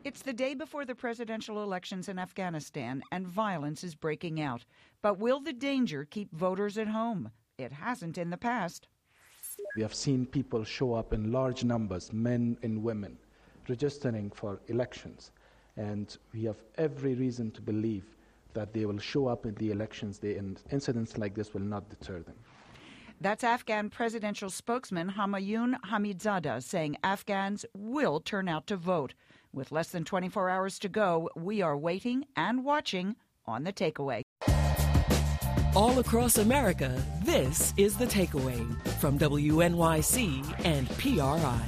It's the day before the presidential elections in Afghanistan, and violence is breaking out. But will the danger keep voters at home? It hasn't in the past. We have seen people show up in large numbers, men and women, registering for elections. And we have every reason to believe that they will show up in the elections day, and incidents like this will not deter them. That's Afghan presidential spokesman Humayun Hamidzadeh saying Afghans will turn out to vote. With less than 24 hours to go, we are waiting and watching on The Takeaway. All across America, this is The Takeaway from WNYC and PRI.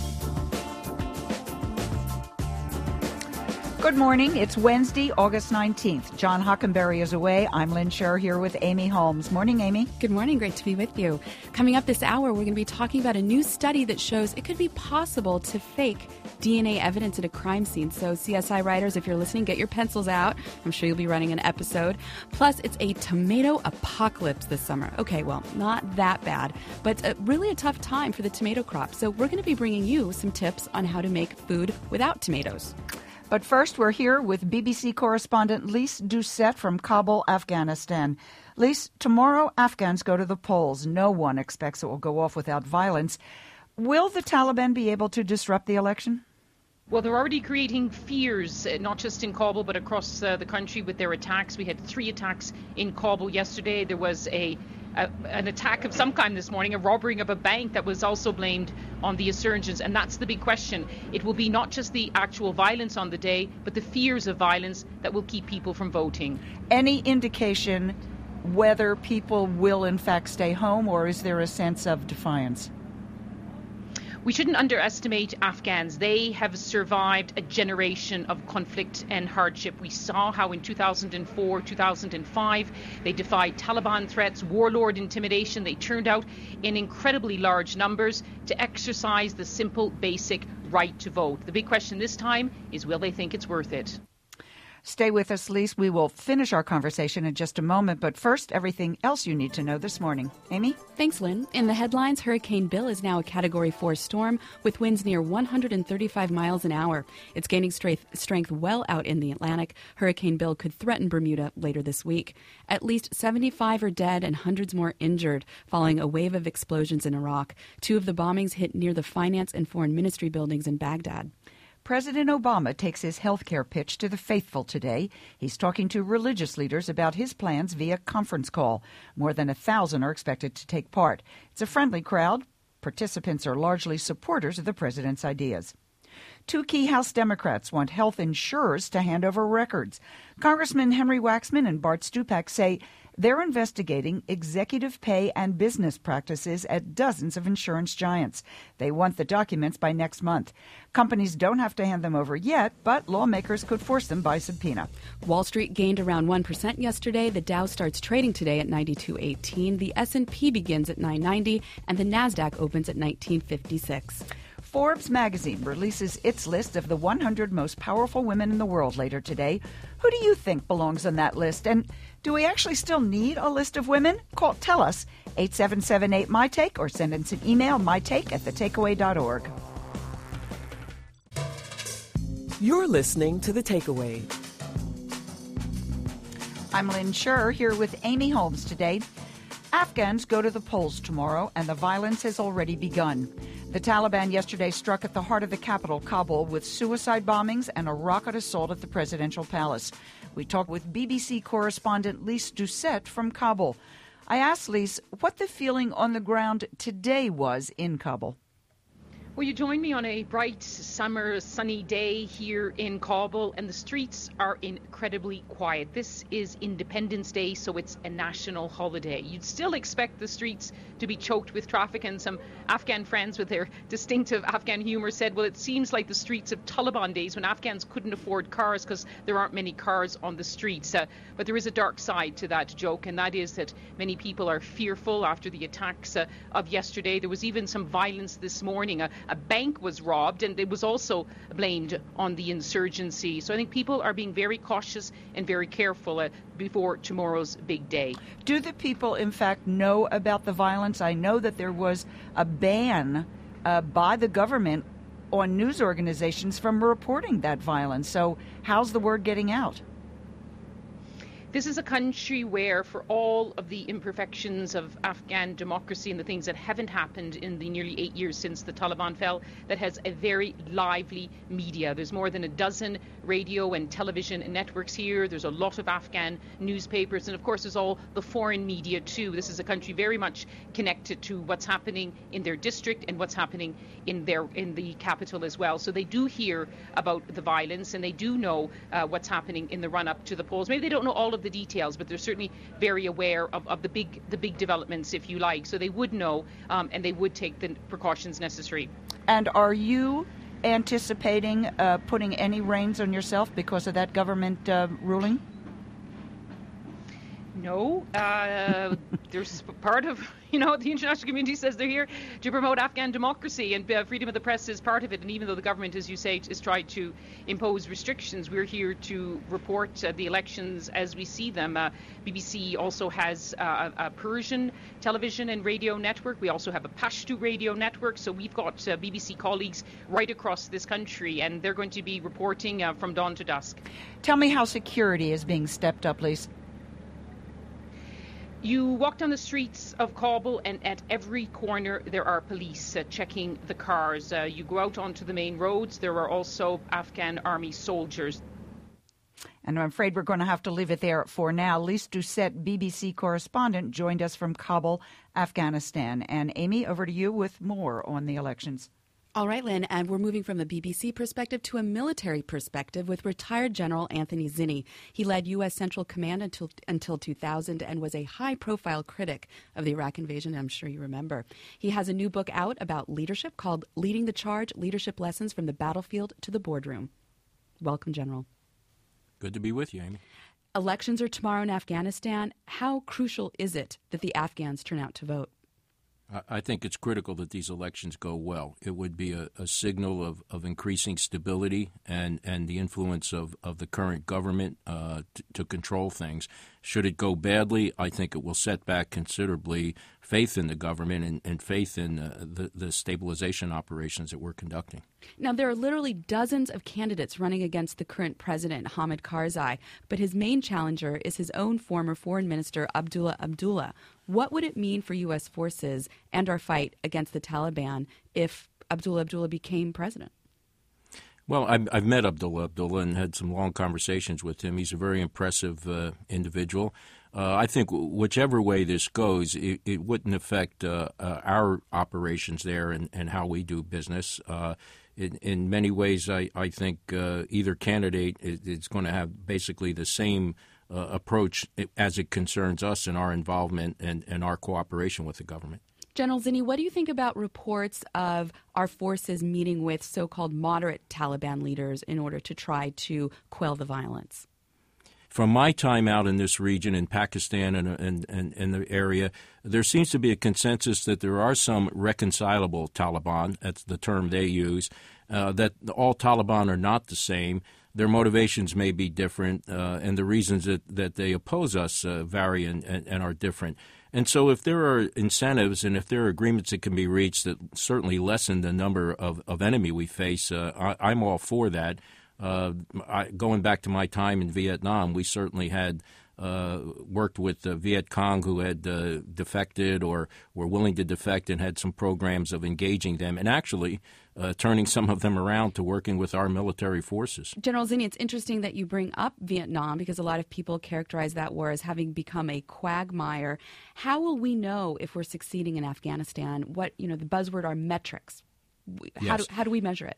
Good morning. It's Wednesday, August 19th. John Hockenberry is away. I'm Lynn Scher here with Amy Holmes. Morning, Amy. Good morning. Great to be with you. Coming up this hour, we're going to be talking about a new study that shows it could be possible to fake DNA evidence at a crime scene. So CSI writers, if you're listening, get your pencils out. I'm sure you'll be running an episode. Plus, it's a tomato apocalypse this summer. Okay, well, not that bad, but really a tough time for the tomato crop. So we're going to be bringing you some tips on how to make food without tomatoes. But first, we're here with BBC correspondent Lise Doucette from Kabul, Afghanistan. Lise, tomorrow Afghans go to the polls. No one expects it will go off without violence. Will the Taliban be able to disrupt the election? Well, they're already creating fears, not just in Kabul, but across the country with their attacks. We had 3 attacks in Kabul yesterday. There was an attack of some kind this morning, a robbery of a bank that was also blamed on the insurgents. And that's the big question. It will be not just the actual violence on the day, but the fears of violence that will keep people from voting. Any indication whether people will in fact stay home, or is there a sense of defiance? We shouldn't underestimate Afghans. They have survived a generation of conflict and hardship. We saw how in 2004, 2005, they defied Taliban threats, warlord intimidation. They turned out in incredibly large numbers to exercise the simple, basic right to vote. The big question this time is, will they think it's worth it? Stay with us, Lise. We will finish our conversation in just a moment. But first, everything else you need to know this morning. Amy? Thanks, Lynn. In the headlines, Hurricane Bill is now a Category 4 storm with winds near 135 miles an hour. It's gaining strength well out in the Atlantic. Hurricane Bill could threaten Bermuda later this week. At least 75 are dead and hundreds more injured following a wave of explosions in Iraq. 2 of the bombings hit near the Finance and Foreign Ministry buildings in Baghdad. President Obama takes his health care pitch to the faithful today. He's talking to religious leaders about his plans via conference call. More than 1,000 are expected to take part. It's a friendly crowd. Participants are largely supporters of the president's ideas. 2 key House Democrats want health insurers to hand over records. Congressman Henry Waxman and Bart Stupak say they're investigating executive pay and business practices at dozens of insurance giants. They want the documents by next month. Companies don't have to hand them over yet, but lawmakers could force them by subpoena. Wall Street gained around 1% yesterday. The Dow starts trading today at 92.18. The S&P begins at 990, and the Nasdaq opens at 1956. Forbes magazine releases its list of the 100 most powerful women in the world later today. Who do you think belongs on that list? And do we actually still need a list of women? Tell us, 877-8MyTake, or send us an email, mytake@thetakeaway.org. You're listening to The Takeaway. I'm Lynn Scher here with Amy Holmes today. Afghans go to the polls tomorrow, and the violence has already begun. The Taliban yesterday struck at the heart of the capital, Kabul, with suicide bombings and a rocket assault at the presidential palace. We talked with BBC correspondent Lise Doucette from Kabul. I asked Lise what the feeling on the ground today was in Kabul. Well, you join me on a bright summer sunny day here in Kabul, and the streets are incredibly quiet. This is Independence Day, so it's a national holiday. You'd still expect the streets to be choked with traffic, and some Afghan friends with their distinctive Afghan humor said, well, it seems like the streets of Taliban days when Afghans couldn't afford cars because there aren't many cars on the streets. But there is a dark side to that joke, and that is that many people are fearful after the attacks of yesterday. There was even some violence this morning. A bank was robbed, and it was also blamed on the insurgency. So I think people are being very cautious and very careful before tomorrow's big day. Do the people, in fact, know about the violence? I know that there was a ban by the government on news organizations from reporting that violence. So how's the word getting out? This is a country where, for all of the imperfections of Afghan democracy and the things that haven't happened in the nearly 8 years since the Taliban fell, that has a very lively media. There's more than a dozen radio and television networks here. There's a lot of Afghan newspapers. And of course, there's all the foreign media too. This is a country very much connected to what's happening in their district and what's happening in the capital as well. So they do hear about the violence, and they do know what's happening in the run-up to the polls. Maybe they don't know all of the details, but they're certainly very aware of the big developments, if you like. So they would know, and they would take the precautions necessary. And are you anticipating putting any reins on yourself because of that government ruling? No, there's part of, the international community says they're here to promote Afghan democracy, and freedom of the press is part of it. And even though the government, as you say, is trying to impose restrictions, we're here to report the elections as we see them. BBC also has a Persian television and radio network. We also have a Pashto radio network. So we've got BBC colleagues right across this country, and they're going to be reporting from dawn to dusk. Tell me how security is being stepped up, please. You walk down the streets of Kabul, and at every corner there are police checking the cars. You go out onto the main roads, there are also Afghan army soldiers. And I'm afraid we're going to have to leave it there for now. Lise Doucette, BBC correspondent, joined us from Kabul, Afghanistan. And Amy, over to you with more on the elections. All right, Lynn, and we're moving from the BBC perspective to a military perspective with retired General Anthony Zinni. He led U.S. Central Command until 2000 and was a high-profile critic of the Iraq invasion, I'm sure you remember. He has a new book out about leadership called Leading the Charge, Leadership Lessons from the Battlefield to the Boardroom. Welcome, General. Good to be with you, Amy. Elections are tomorrow in Afghanistan. How crucial is it that the Afghans turn out to vote? I think it's critical that these elections go well. It would be a signal of increasing stability and the influence of the current government to control things. Should it go badly, I think it will set back considerably faith in the government and faith in the stabilization operations that we're conducting. Now, there are literally dozens of candidates running against the current president, Hamid Karzai, but his main challenger is his own former foreign minister, Abdullah Abdullah. What would it mean for U.S. forces and our fight against the Taliban if Abdullah Abdullah became president? Well, I've met Abdullah and had some long conversations with him. He's a very impressive individual. I think whichever way this goes, it wouldn't affect our operations there and how we do business. In many ways, I think either candidate is going to have basically the same approach as it concerns us and our involvement and our cooperation with the government. General Zinni, what do you think about reports of our forces meeting with so-called moderate Taliban leaders in order to try to quell the violence? From my time out in this region, in Pakistan and the area, there seems to be a consensus that there are some reconcilable Taliban, that's the term they use, that all Taliban are not the same. Their motivations may be different, and the reasons that they oppose us vary and are different. And so if there are incentives and if there are agreements that can be reached that certainly lessen the number of enemy we face, I'm all for that. Going back to my time in Vietnam, we certainly had worked with the Viet Cong who had defected or were willing to defect and had some programs of engaging them and actually turning some of them around to working with our military forces. General Zinni, it's interesting that you bring up Vietnam because a lot of people characterize that war as having become a quagmire. How will we know if we're succeeding in Afghanistan? What, the buzzword are metrics. Yes. How do we measure it?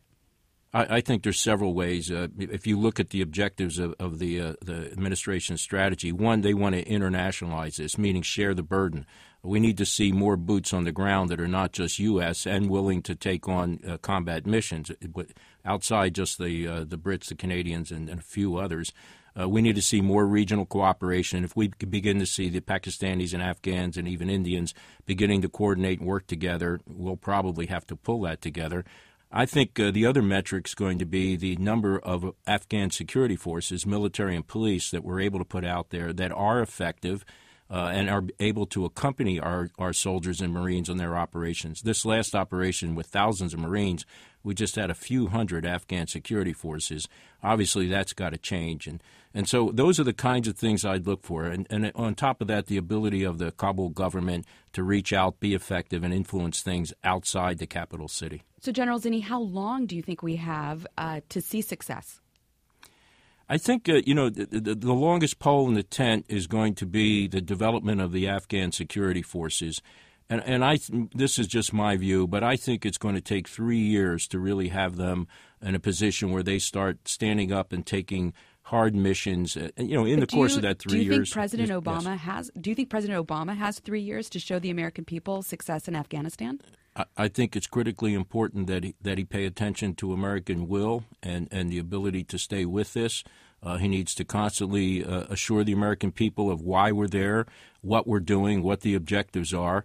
I think there's several ways. If you look at the objectives of the administration's strategy, one, they want to internationalize this, meaning share the burden. We need to see more boots on the ground that are not just U.S. and willing to take on combat missions outside just the Brits, the Canadians, and a few others. We need to see more regional cooperation. If we begin to see the Pakistanis and Afghans and even Indians beginning to coordinate and work together, we'll probably have to pull that together. I think the other metric is going to be the number of Afghan security forces, military and police, that we're able to put out there that are effective, and are able to accompany our soldiers and Marines on their operations. This last operation with thousands of Marines, we just had a few hundred Afghan security forces. Obviously, that's got to change. And so those are the kinds of things I'd look for. And on top of that, the ability of the Kabul government to reach out, be effective, and influence things outside the capital city. So, General Zinni, how long do you think we have to see success? I think, the longest pole in the tent is going to be the development of the Afghan security forces. And this is just my view, but I think it's going to take 3 years to really have them in a position where they start standing up and taking hard missions. In the course of that 3 years. Do you think President Obama has 3 years to show the American people success in Afghanistan? I think it's critically important that he pay attention to American will and the ability to stay with this. He needs to constantly assure the American people of why we're there, what we're doing, what the objectives are.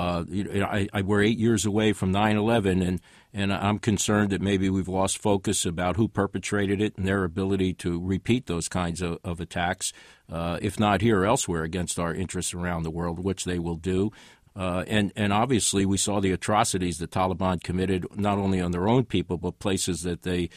We're 8 years away from 9/11, and I'm concerned that maybe we've lost focus about who perpetrated it and their ability to repeat those kinds of attacks, if not here, elsewhere, against our interests around the world, which they will do. And obviously, we saw the atrocities the Taliban committed not only on their own people, but places that they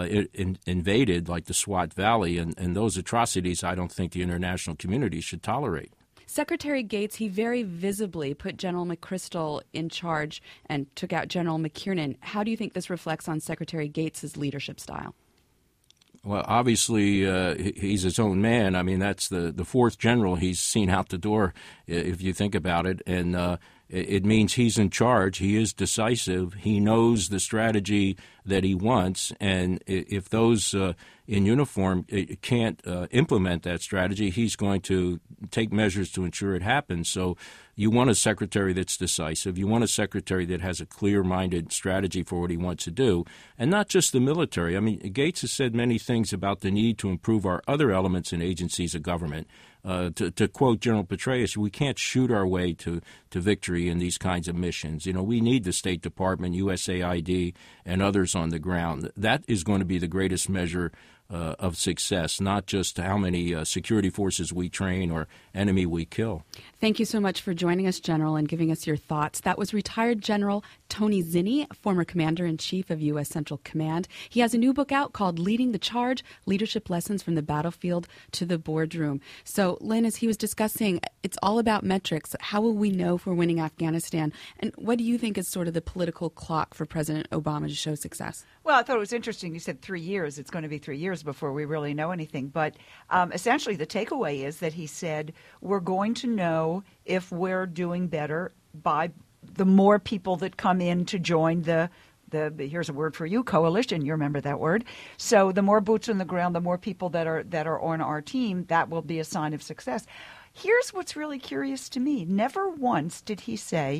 invaded, like the Swat Valley. And those atrocities, I don't think the international community should tolerate. Secretary Gates, he very visibly put General McChrystal in charge and took out General McKiernan. How do you think this reflects on Secretary Gates' leadership style? Well, obviously, he's his own man. I mean, that's the fourth general he's seen out the door, if you think about it. And it means he's in charge. He is decisive. He knows the strategy that he wants. And if those in uniform can't implement that strategy, he's going to take measures to ensure it happens. So you want a secretary that's decisive. You want a secretary that has a clear-minded strategy for what he wants to do, and not just the military. I mean, Gates has said many things about the need to improve our other elements and agencies of government. To quote General Petraeus, we can't shoot our way to victory in these kinds of missions. We need the State Department, USAID, and others on the ground. That is going to be the greatest measure of success, not just how many security forces we train or enemy we kill. Thank you so much for joining us, General, and giving us your thoughts. That was retired General Tony Zinni, former Commander-in-Chief of U.S. Central Command. He has a new book out called Leading the Charge, Leadership Lessons from the Battlefield to the Boardroom. So, Lynn, as he was discussing, it's all about metrics. How will we know if we're winning Afghanistan? And what do you think is sort of the political clock for President Obama to show success? Well, I thought it was interesting. You said 3 years. It's going to be 3 years before we really know anything. But essentially the takeaway is that he said we're going to know if we're doing better by the more people that come in to join the here's a word for you, coalition. You remember that word. So the more boots on the ground, the more people that are on our team, that will be a sign of success. Here's what's really curious to me. Never once did he say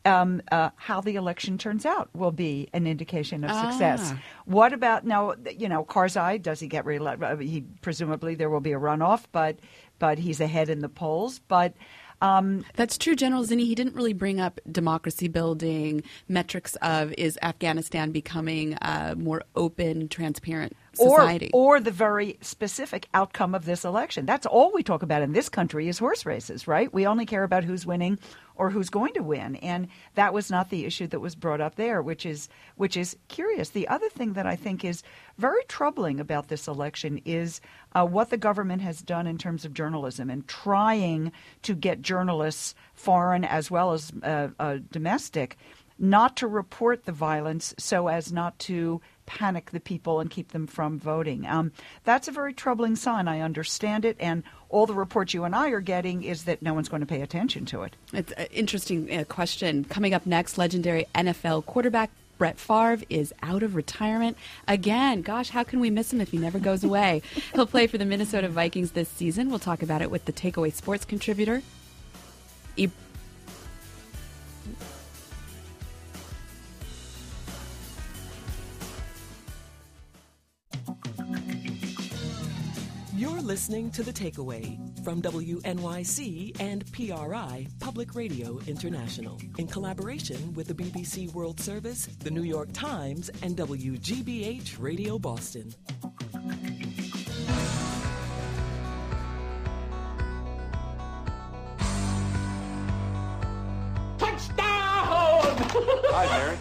how the election turns out will be an indication of success. What about now? Karzai, does he get reelected? He presumably there will be a runoff, but he's ahead in the polls. But that's true, General Zinni. He didn't really bring up democracy building, metrics of is Afghanistan becoming a more open, transparent society, or the very specific outcome of this election. That's all we talk about in this country is horse races, right? We only care about who's winning or who's going to win, and that was not the issue that was brought up there, which is curious. The other thing that I think is very troubling about this election is what the government has done in terms of journalism and trying to get journalists, foreign as well as domestic, not to report the violence so as not to panic the people and keep them from voting. That's a very troubling sign. I understand it, and all the reports you and I are getting is that no one's going to pay attention to it. It's an interesting question. Coming up next, legendary NFL quarterback Brett Favre is out of retirement again. Gosh, how can we miss him if he never goes away? He'll play for the Minnesota Vikings this season. We'll talk about it with the Takeaway Sports contributor. You're listening to The Takeaway from WNYC and PRI Public Radio International in collaboration with the BBC World Service, the New York Times, and WGBH Radio Boston. Hi, Mary.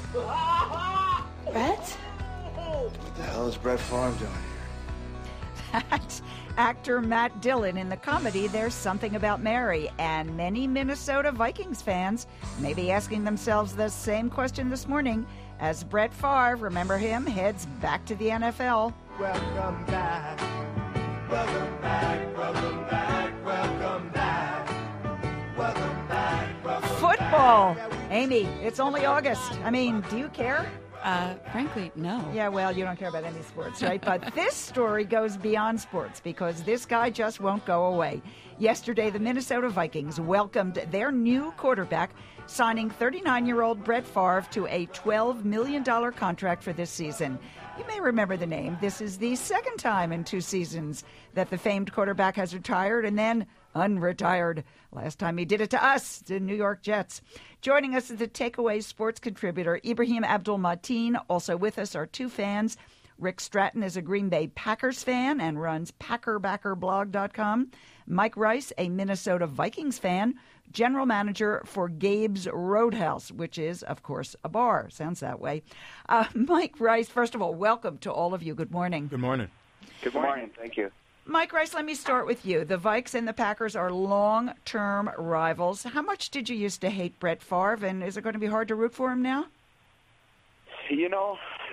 Brett? What the hell is Brett Favre doing here? That's actor Matt Dillon in the comedy There's Something About Mary. And many Minnesota Vikings fans may be asking themselves the same question this morning as Brett Favre, remember him, heads back to the NFL. Welcome back. Welcome back. Welcome back. Welcome back. Welcome back. Welcome Football. Amy, it's only August. I mean, do you care? Frankly, no. Yeah, well, you don't care about any sports, right? But this story goes beyond sports because this guy just won't go away. Yesterday, the Minnesota Vikings welcomed their new quarterback, signing 39-year-old Brett Favre to a $12 million contract for this season. You may remember the name. This is the second time in 2 seasons that the famed quarterback has retired and then unretired. Last time he did it to us, the New York Jets. Joining us is the Takeaway sports contributor, Ibrahim Abdul-Mateen. Also with us are 2 fans. Rick Stratton is a Green Bay Packers fan and runs PackerBackerBlog.com. Mike Rice, a Minnesota Vikings fan, general manager for Gabe's Roadhouse, which is, of course, a bar. Sounds that way. Mike Rice, first of all, welcome to all of you. Good morning. Good morning. Good morning. Thank you. Mike Rice, let me start with you. The Vikes and the Packers are long-term rivals. How much did you used to hate Brett Favre, and is it going to be hard to root for him now? You know,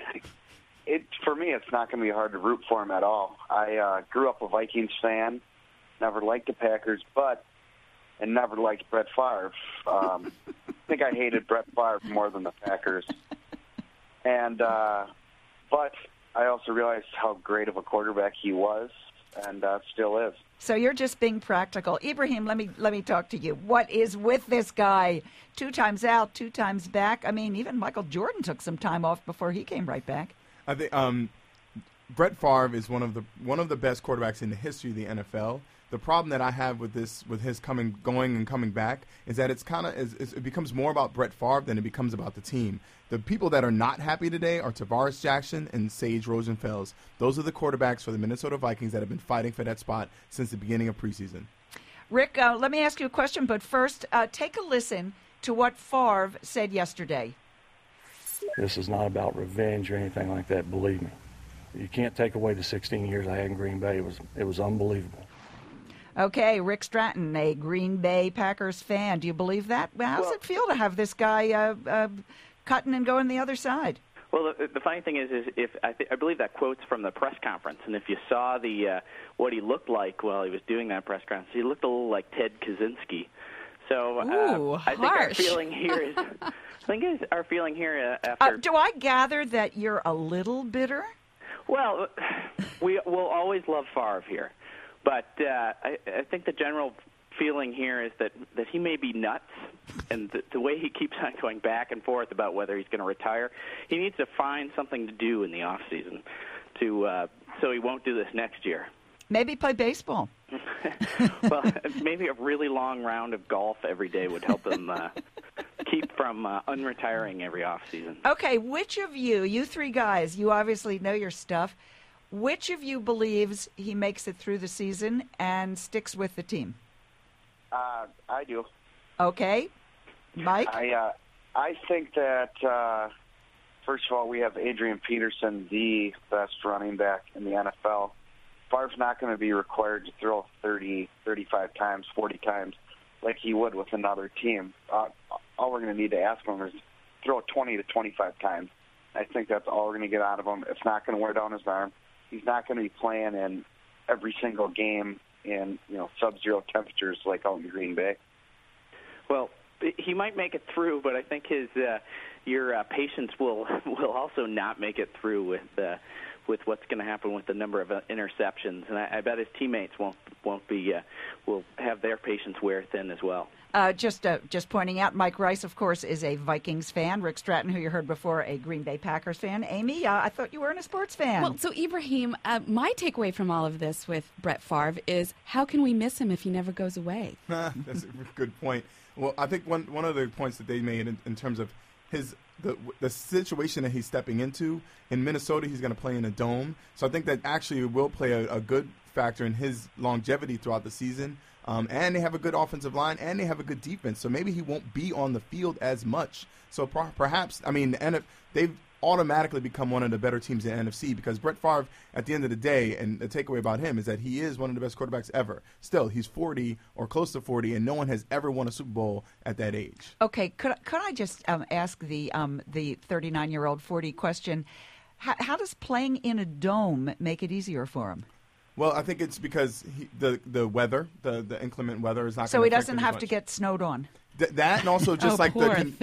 for me, it's not going to be hard to root for him at all. I grew up a Vikings fan, never liked the Packers, and never liked Brett Favre. I think I hated Brett Favre more than the Packers. And but I also realized how great of a quarterback he was, and still is. So you're just being practical. Ibrahim, let me talk to you. What is with this guy? 2 times out, 2 times back. I mean, even Michael Jordan took some time off before he came right back. I think Brett Favre is one of the best quarterbacks in the history of the NFL. The problem that I have with his going and coming back is that it becomes more about Brett Favre than it becomes about the team. The people that are not happy today are Tavares Jackson and Sage Rosenfels. Those are the quarterbacks for the Minnesota Vikings that have been fighting for that spot since the beginning of preseason. Rick, let me ask you a question, but first, take a listen to what Favre said yesterday. This is not about revenge or anything like that, believe me. You can't take away the 16 years I had in Green Bay. It was unbelievable. Okay, Rick Stratton, a Green Bay Packers fan. Do you believe that? How does it feel to have this guy cutting and going the other side? Well, the funny thing is I believe that quote's from the press conference, and if you saw what he looked like while he was doing that press conference, he looked a little like Ted Kaczynski. So I think our feeling here is, after. Do I gather that you're a little bitter? Well, we'll always love Favre here, but I think the general feeling here is that he may be nuts, and the way he keeps on going back and forth about whether he's going to retire, he needs to find something to do in the off season so he won't do this next year. Maybe play baseball. Well, maybe a really long round of golf every day would help him keep from unretiring every off season. Okay, which of you 3 guys, you obviously know your stuff, which of you believes he makes it through the season and sticks with the team? I do. Okay. Mike? I think that, first of all, we have Adrian Peterson, the best running back in the NFL. Favre's not going to be required to throw 30, 35 times, 40 times like he would with another team. All we're going to need to ask him is throw 20 to 25 times. I think that's all we're going to get out of him. It's not going to wear down his arm. He's not going to be playing in every single game in sub-zero temperatures like out in Green Bay. Well, he might make it through, but I think your patience will also not make it through with what's going to happen with the number of interceptions, and I bet his teammates will have their patience wear thin as well. Just pointing out, Mike Rice, of course, is a Vikings fan. Rick Stratton, who you heard before, a Green Bay Packers fan. Amy, I thought you weren't a sports fan. Well, so Ibrahim, my takeaway from all of this with Brett Favre is how can we miss him if he never goes away? That's a good point. Well, I think one of the points that they made in terms of the situation that he's stepping into in Minnesota, he's going to play in a dome. So I think that actually will play a good factor in his longevity throughout the season. and they have a good offensive line, and they have a good defense. So maybe he won't be on the field as much. So perhaps, I mean, they've automatically become one of the better teams in the NFC because Brett Favre, at the end of the day, and the takeaway about him is that he is one of the best quarterbacks ever. Still, he's 40 or close to 40, and no one has ever won a Super Bowl at that age. Okay, could I just ask the 39-year-old 40 question? How does playing in a dome make it easier for him? Well, I think it's because the weather, the inclement weather is not. So he doesn't have to get snowed on. That and also just like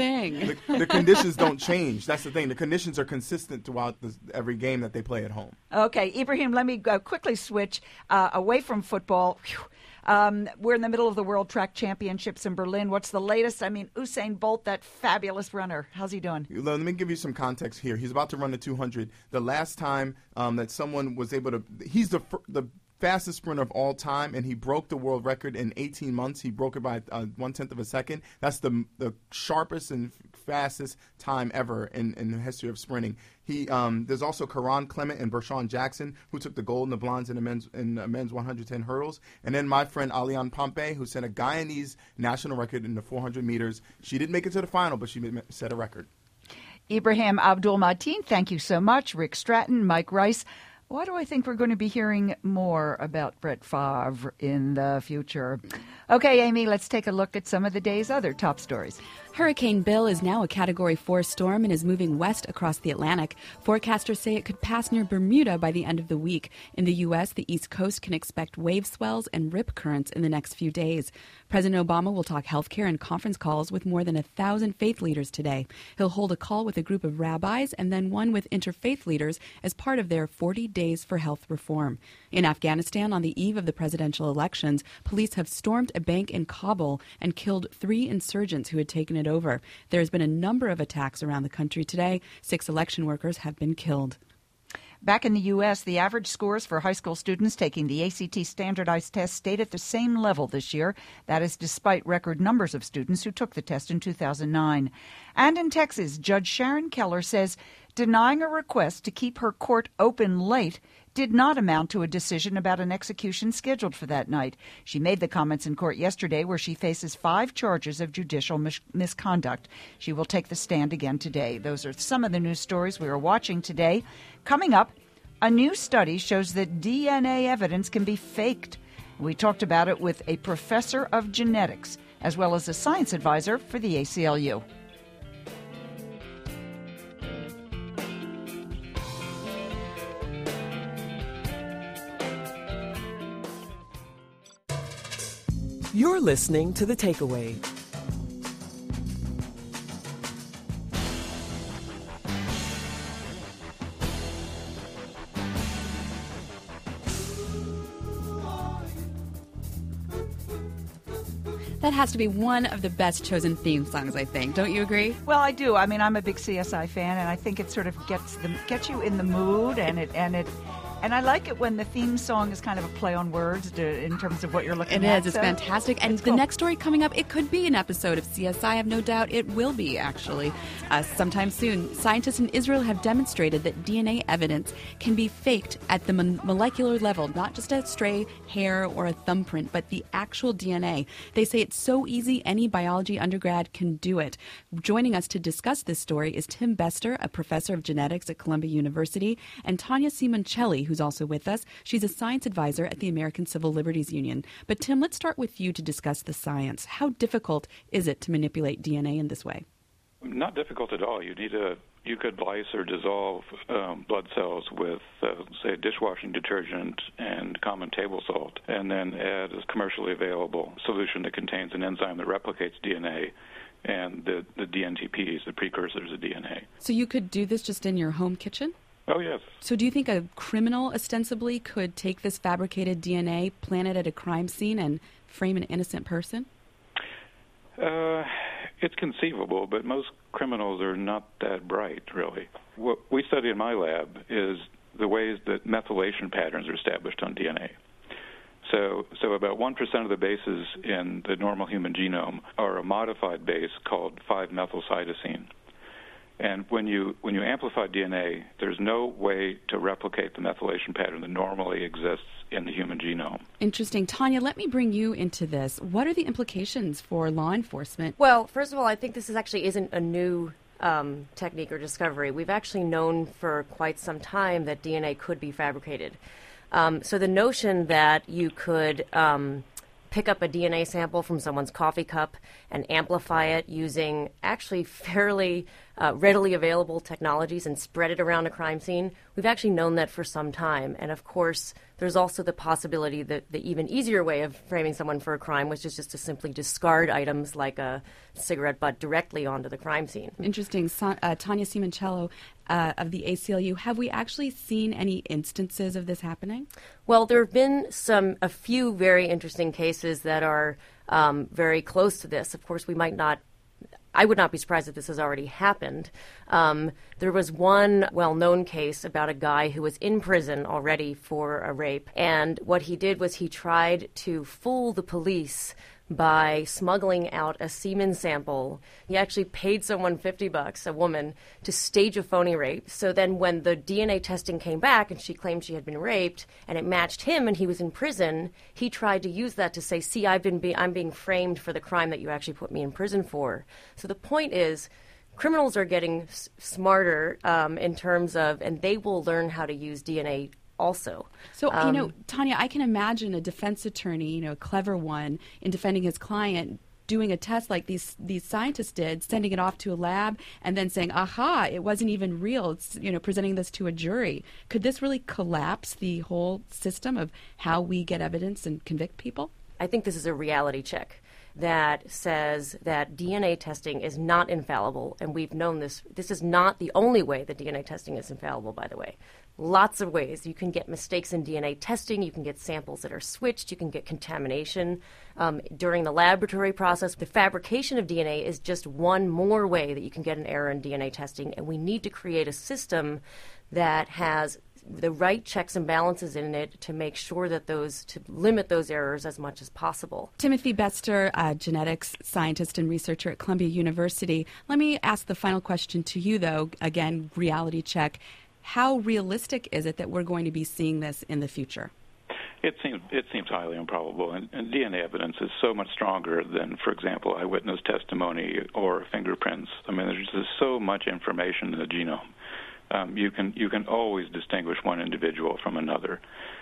the conditions don't change. That's the thing. The conditions are consistent throughout every game that they play at home. Okay, Ibrahim, let me quickly switch away from football. We're in the middle of the World Track Championships in Berlin. What's the latest? I mean, Usain Bolt, that fabulous runner. How's he doing? Let me give you some context here. He's about to run the 200. The last time that someone was able to – he's the fastest sprinter of all time, and he broke the world record in 18 months. He broke it by 1/10 of a second. That's the sharpest and fastest time ever in the history of sprinting. There's also Karan Clement and Bershawn Jackson, who took the gold in the bronze in the men's 110 hurdles. And then my friend Aliane Pompey, who set a Guyanese national record in the 400 meters. She didn't make it to the final, but she set a record. Ibrahim Abdul-Mateen, thank you so much. Rick Stratton, Mike Rice. Why do I think we're going to be hearing more about Brett Favre in the future? Okay, Amy, let's take a look at some of the day's other top stories. Hurricane Bill is now a Category 4 storm and is moving west across the Atlantic. Forecasters say it could pass near Bermuda by the end of the week. In the U.S., the East Coast can expect wave swells and rip currents in the next few days. President Obama will talk healthcare in conference calls with more than 1,000 faith leaders today. He'll hold a call with a group of rabbis and then one with interfaith leaders as part of their 40 Days for Health reform. In Afghanistan, on the eve of the presidential elections, police have stormed a bank in Kabul and killed 3 insurgents who had taken it over. There has been a number of attacks around the country today. 6 election workers have been killed. Back in the U.S., the average scores for high school students taking the ACT standardized test stayed at the same level this year. That is despite record numbers of students who took the test in 2009. And in Texas, Judge Sharon Keller says denying a request to keep her court open late did not amount to a decision about an execution scheduled for that night. She made the comments in court yesterday where she faces 5 charges of judicial misconduct. She will take the stand again today. Those are some of the news stories we are watching today. Coming up, a new study shows that DNA evidence can be faked. We talked about it with a professor of genetics as well as a science advisor for the ACLU. You're listening to The Takeaway. That has to be one of the best chosen theme songs, I think. Don't you agree? Well, I do. I mean, I'm a big CSI fan, and I think it sort of gets you in the mood, and I like it when the theme song is kind of a play on words in terms of what you're looking at. It is. It's fantastic. And the next story coming up, it could be an episode of CSI. I have no doubt it will be, actually, sometime soon. Scientists in Israel have demonstrated that DNA evidence can be faked at the molecular level, not just a stray hair or a thumbprint, but the actual DNA. They say it's so easy, any biology undergrad can do it. Joining us to discuss this story is Tim Bester, a professor of genetics at Columbia University, and Tanya Simoncelli, who's also with us. She's a science advisor at the American Civil Liberties Union. But Tim, let's start with you to discuss the science. How difficult is it to manipulate DNA in this way? Not difficult at all. You could lyse or dissolve blood cells with, say, dishwashing detergent and common table salt, and then add a commercially available solution that contains an enzyme that replicates DNA and the DNTPs, the precursors of DNA. So you could do this just in your home kitchen? Oh, yes. So do you think a criminal, ostensibly, could take this fabricated DNA, plant it at a crime scene, and frame an innocent person? It's conceivable, but most criminals are not that bright, really. What we study in my lab is the ways that methylation patterns are established on DNA. So about 1% of the bases in the normal human genome are a modified base called 5-methylcytosine. And when you amplify DNA, there's no way to replicate the methylation pattern that normally exists in the human genome. Interesting. Tanya, let me bring you into this. What are the implications for law enforcement? Well, first of all, I think this isn't a new technique or discovery. We've actually known for quite some time that DNA could be fabricated. So the notion that you could pick up a DNA sample from someone's coffee cup and amplify it using actually fairly readily available technologies and spread it around a crime scene, we've actually known that for some time. And of course, there's also the possibility that the even easier way of framing someone for a crime, which is just to simply discard items like a cigarette butt directly onto the crime scene. Interesting. Tanya Simoncello of the ACLU, have we actually seen any instances of this happening? Well, there have been a few very interesting cases that are very close to this. Of course, I would not be surprised if this has already happened. There was one well-known case about a guy who was in prison already for a rape, and what he did was he tried to fool the police by smuggling out a semen sample. He actually paid someone $50, a woman, to stage a phony rape. So then when the DNA testing came back and she claimed she had been raped and it matched him and he was in prison, he tried to use that to say, see, I'm being framed for the crime that you actually put me in prison for. So the point is, criminals are getting smarter in terms of, and they will learn how to use DNA also. So, Tanya, I can imagine a defense attorney, a clever one, in defending his client, doing a test like these scientists did, sending it off to a lab, and then saying, aha, it wasn't even real. It's, presenting this to a jury. Could this really collapse the whole system of how we get evidence and convict people? I think this is a reality check that says that DNA testing is not infallible, and we've known this. This is not the only way that DNA testing is infallible, by the way. Lots of ways. You can get mistakes in DNA testing. You can get samples that are switched. You can get contamination during the laboratory process. The fabrication of DNA is just one more way that you can get an error in DNA testing, and we need to create a system that has the right checks and balances in it to make sure that to limit those errors as much as possible. Timothy Bester, genetics scientist and researcher at Columbia University. Let me ask the final question to you, though. Again, reality check. How realistic is it that we're going to be seeing this in the future? It seems highly improbable, and DNA evidence is so much stronger than, for example, eyewitness testimony or fingerprints. I mean, there's just so much information in the genome. You can always distinguish one individual from another.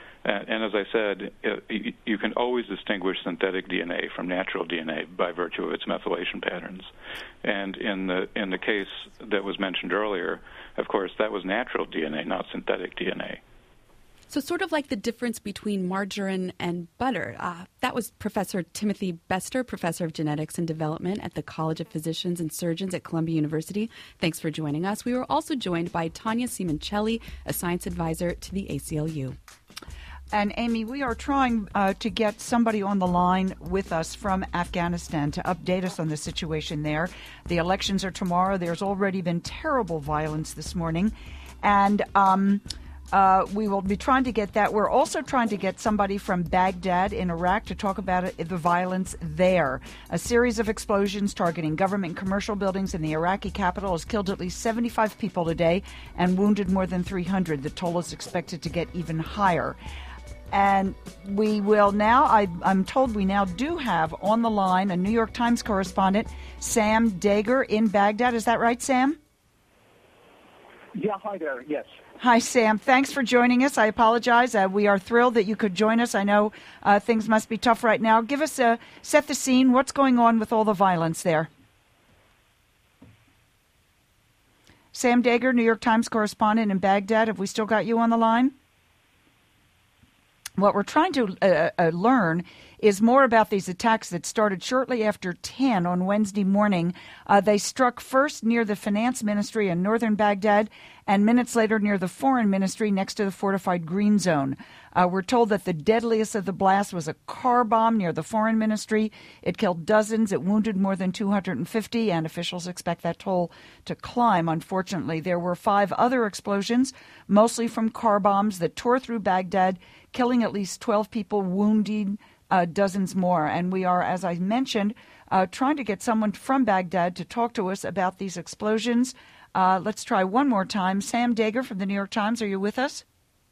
And as I said, you can always distinguish synthetic DNA from natural DNA by virtue of its methylation patterns. And in the case that was mentioned earlier, of course, that was natural DNA, not synthetic DNA. So sort of like the difference between margarine and butter. That was Professor Timothy Bester, Professor of Genetics and Development at the College of Physicians and Surgeons at Columbia University. Thanks for joining us. We were also joined by Tanya Simoncelli, a science advisor to the ACLU. And, Amy, we are trying to get somebody on the line with us from Afghanistan to update us on the situation there. The elections are tomorrow. There's already been terrible violence this morning. And we will be trying to get that. We're also trying to get somebody from Baghdad in Iraq to talk about the violence there. A series of explosions targeting government and commercial buildings in the Iraqi capital has killed at least 75 people today and wounded more than 300. The toll is expected to get even higher. And we will now, I'm told we now do have on the line a New York Times correspondent, Sam Dager in Baghdad. Is that right, Sam? Yeah, hi there, yes. Hi, Sam. Thanks for joining us. I apologize. We are thrilled that you could join us. I know things must be tough right now. Give us set the scene. What's going on with all the violence there? Sam Dager, New York Times correspondent in Baghdad. Have we still got you on the line? What we're trying to learn is more about these attacks that started shortly after 10 on Wednesday morning. They struck first near the finance ministry in northern Baghdad and minutes later near the foreign ministry next to the fortified Green Zone. We're told that the deadliest of the blasts was a car bomb near the foreign ministry. It killed dozens. It wounded more than 250, and officials expect that toll to climb. Unfortunately, there were 5 other explosions, mostly from car bombs that tore through Baghdad, killing at least 12 people, wounding dozens more. And we are, as I mentioned, trying to get someone from Baghdad to talk to us about these explosions. Let's try one more time. Sam Dager from the New York Times, are you with us?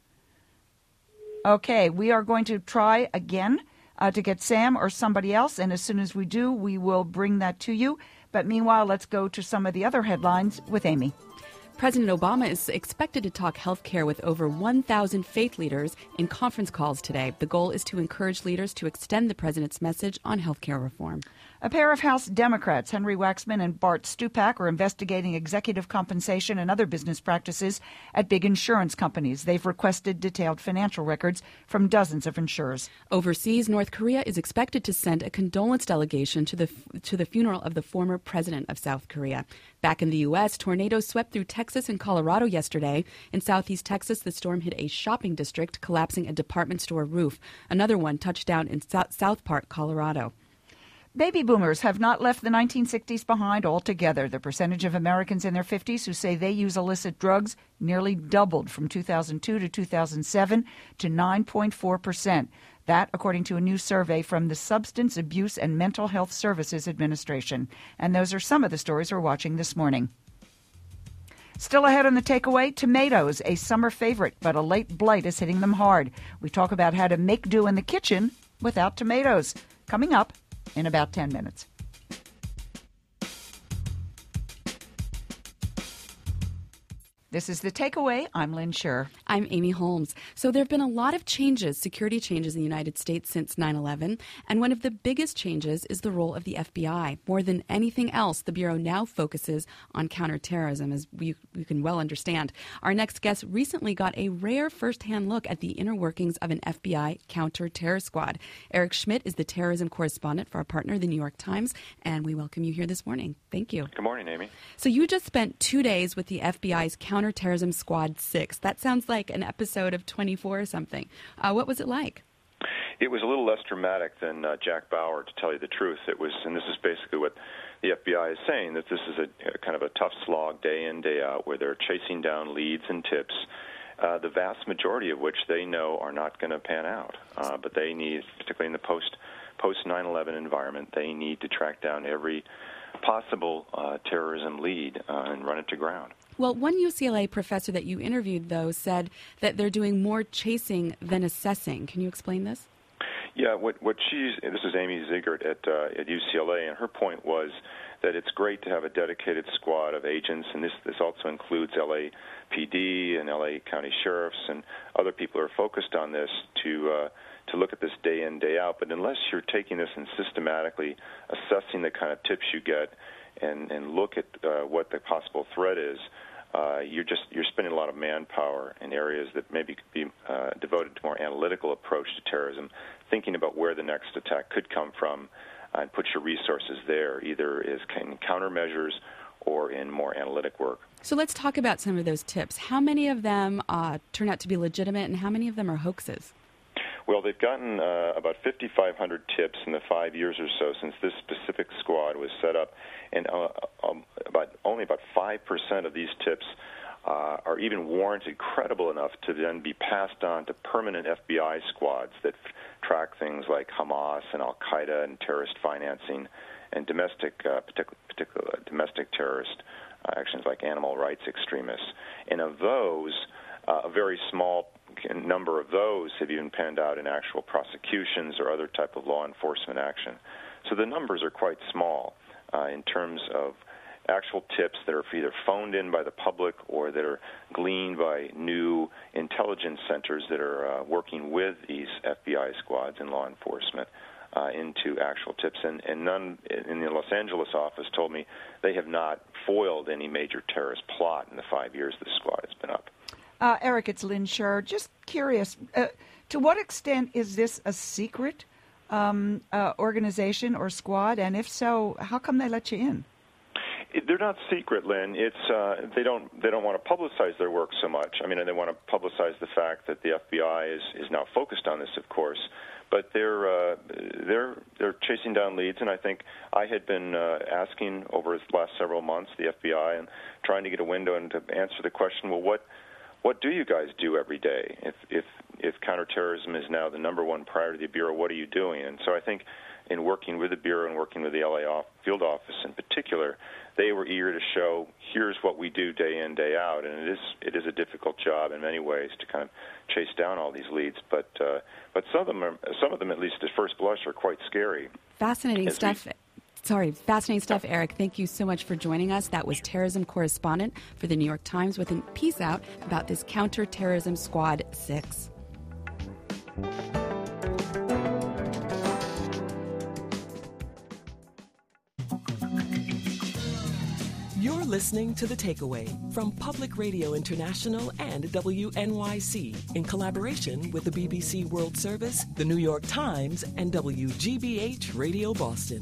Okay, we are going to try again to get Sam or somebody else, and as soon as we do, we will bring that to you. But meanwhile, let's go to some of the other headlines with Amy. President Obama is expected to talk health care with over 1,000 faith leaders in conference calls today. The goal is to encourage leaders to extend the president's message on health care reform. A pair of House Democrats, Henry Waxman and Bart Stupak, are investigating executive compensation and other business practices at big insurance companies. They've requested detailed financial records from dozens of insurers. Overseas, North Korea is expected to send a condolence delegation to the funeral of the former president of South Korea. Back in the U.S., tornadoes swept through Texas and Colorado yesterday. In southeast Texas, the storm hit a shopping district, collapsing a department store roof. Another one touched down in South Park, Colorado. Baby boomers have not left the 1960s behind altogether. The percentage of Americans in their 50s who say they use illicit drugs nearly doubled from 2002 to 2007 to 9.4%. That, according to a new survey from the Substance Abuse and Mental Health Services Administration. And those are some of the stories we're watching this morning. Still ahead on the takeaway, tomatoes, a summer favorite, but a late blight is hitting them hard. We talk about how to make do in the kitchen without tomatoes. Coming up in about 10 minutes. This is The Takeaway. I'm Lynn Scher. I'm Amy Holmes. So there have been a lot of changes, security changes in the United States since 9/11, and one of the biggest changes is the role of the FBI. More than anything else, the Bureau now focuses on counterterrorism, as you can well understand. Our next guest recently got a rare firsthand look at the inner workings of an FBI counter-terror squad. Eric Schmidt is the terrorism correspondent for our partner, the New York Times, and we welcome you here this morning. Thank you. Good morning, Amy. So you just spent 2 days with the FBI's Counterterrorism Squad 6. That sounds like an episode of 24 or something. What was it like? It was a little less dramatic than Jack Bauer, to tell you the truth. It was, and this is basically what the FBI is saying, that this is a kind of a tough slog day in, day out, where they're chasing down leads and tips, the vast majority of which they know are not going to pan out. But they need, particularly in the post 9/11 environment, they need to track down every possible terrorism lead and run it to ground. Well, one UCLA professor that you interviewed, though, said that they're doing more chasing than assessing. Can you explain this? Yeah, this is Amy Ziegert at UCLA, and her point was that it's great to have a dedicated squad of agents, and this also includes LAPD and LA County Sheriffs and other people who are focused on this to look at this day in, day out. But unless you're taking this and systematically assessing the kind of tips you get and look at what the possible threat is, you're spending a lot of manpower in areas that maybe could be devoted to more analytical approach to terrorism, thinking about where the next attack could come from, and put your resources there, either as countermeasures or in more analytic work. So let's talk about some of those tips. How many of them turn out to be legitimate, and how many of them are hoaxes? Well, they've gotten about 5,500 tips in the 5 years or so since this specific squad was set up, and only about 5% of these tips are even warranted, credible enough to then be passed on to permanent FBI squads that track things like Hamas and Al-Qaeda and terrorist financing and particular domestic terrorist actions like animal rights extremists. And of those, a very small number of those have even panned out in actual prosecutions or other type of law enforcement action. So the numbers are quite small in terms of actual tips that are either phoned in by the public or that are gleaned by new intelligence centers that are working with these FBI squads and law enforcement into actual tips. And none in the Los Angeles office told me they have not foiled any major terrorist plot in the 5 years the squad has been up. Eric, it's Lynn Scher. Just curious, to what extent is this a secret organization or squad? And if so, how come they let you in? They're not secret, Lynn. It's they don't want to publicize their work so much. I mean, they want to publicize the fact that the FBI is now focused on this, of course. But they're chasing down leads, and I think I had been asking over the last several months the FBI and trying to get a window and to answer the question, well, what do you guys do every day? If counterterrorism is now the number one priority of the Bureau, what are you doing? And so I think in working with the Bureau and working with the LA field office in particular, they were eager to show, here's what we do day in, day out. And it is a difficult job in many ways to kind of chase down all these leads. But some of them, at least at first blush, are quite scary. Fascinating stuff. Fascinating stuff, Eric. Thank you so much for joining us. That was terrorism correspondent for the New York Times with a piece out about this Counterterrorism Squad 6. You're listening to The Takeaway from Public Radio International and WNYC in collaboration with the BBC World Service, the New York Times, and WGBH Radio Boston.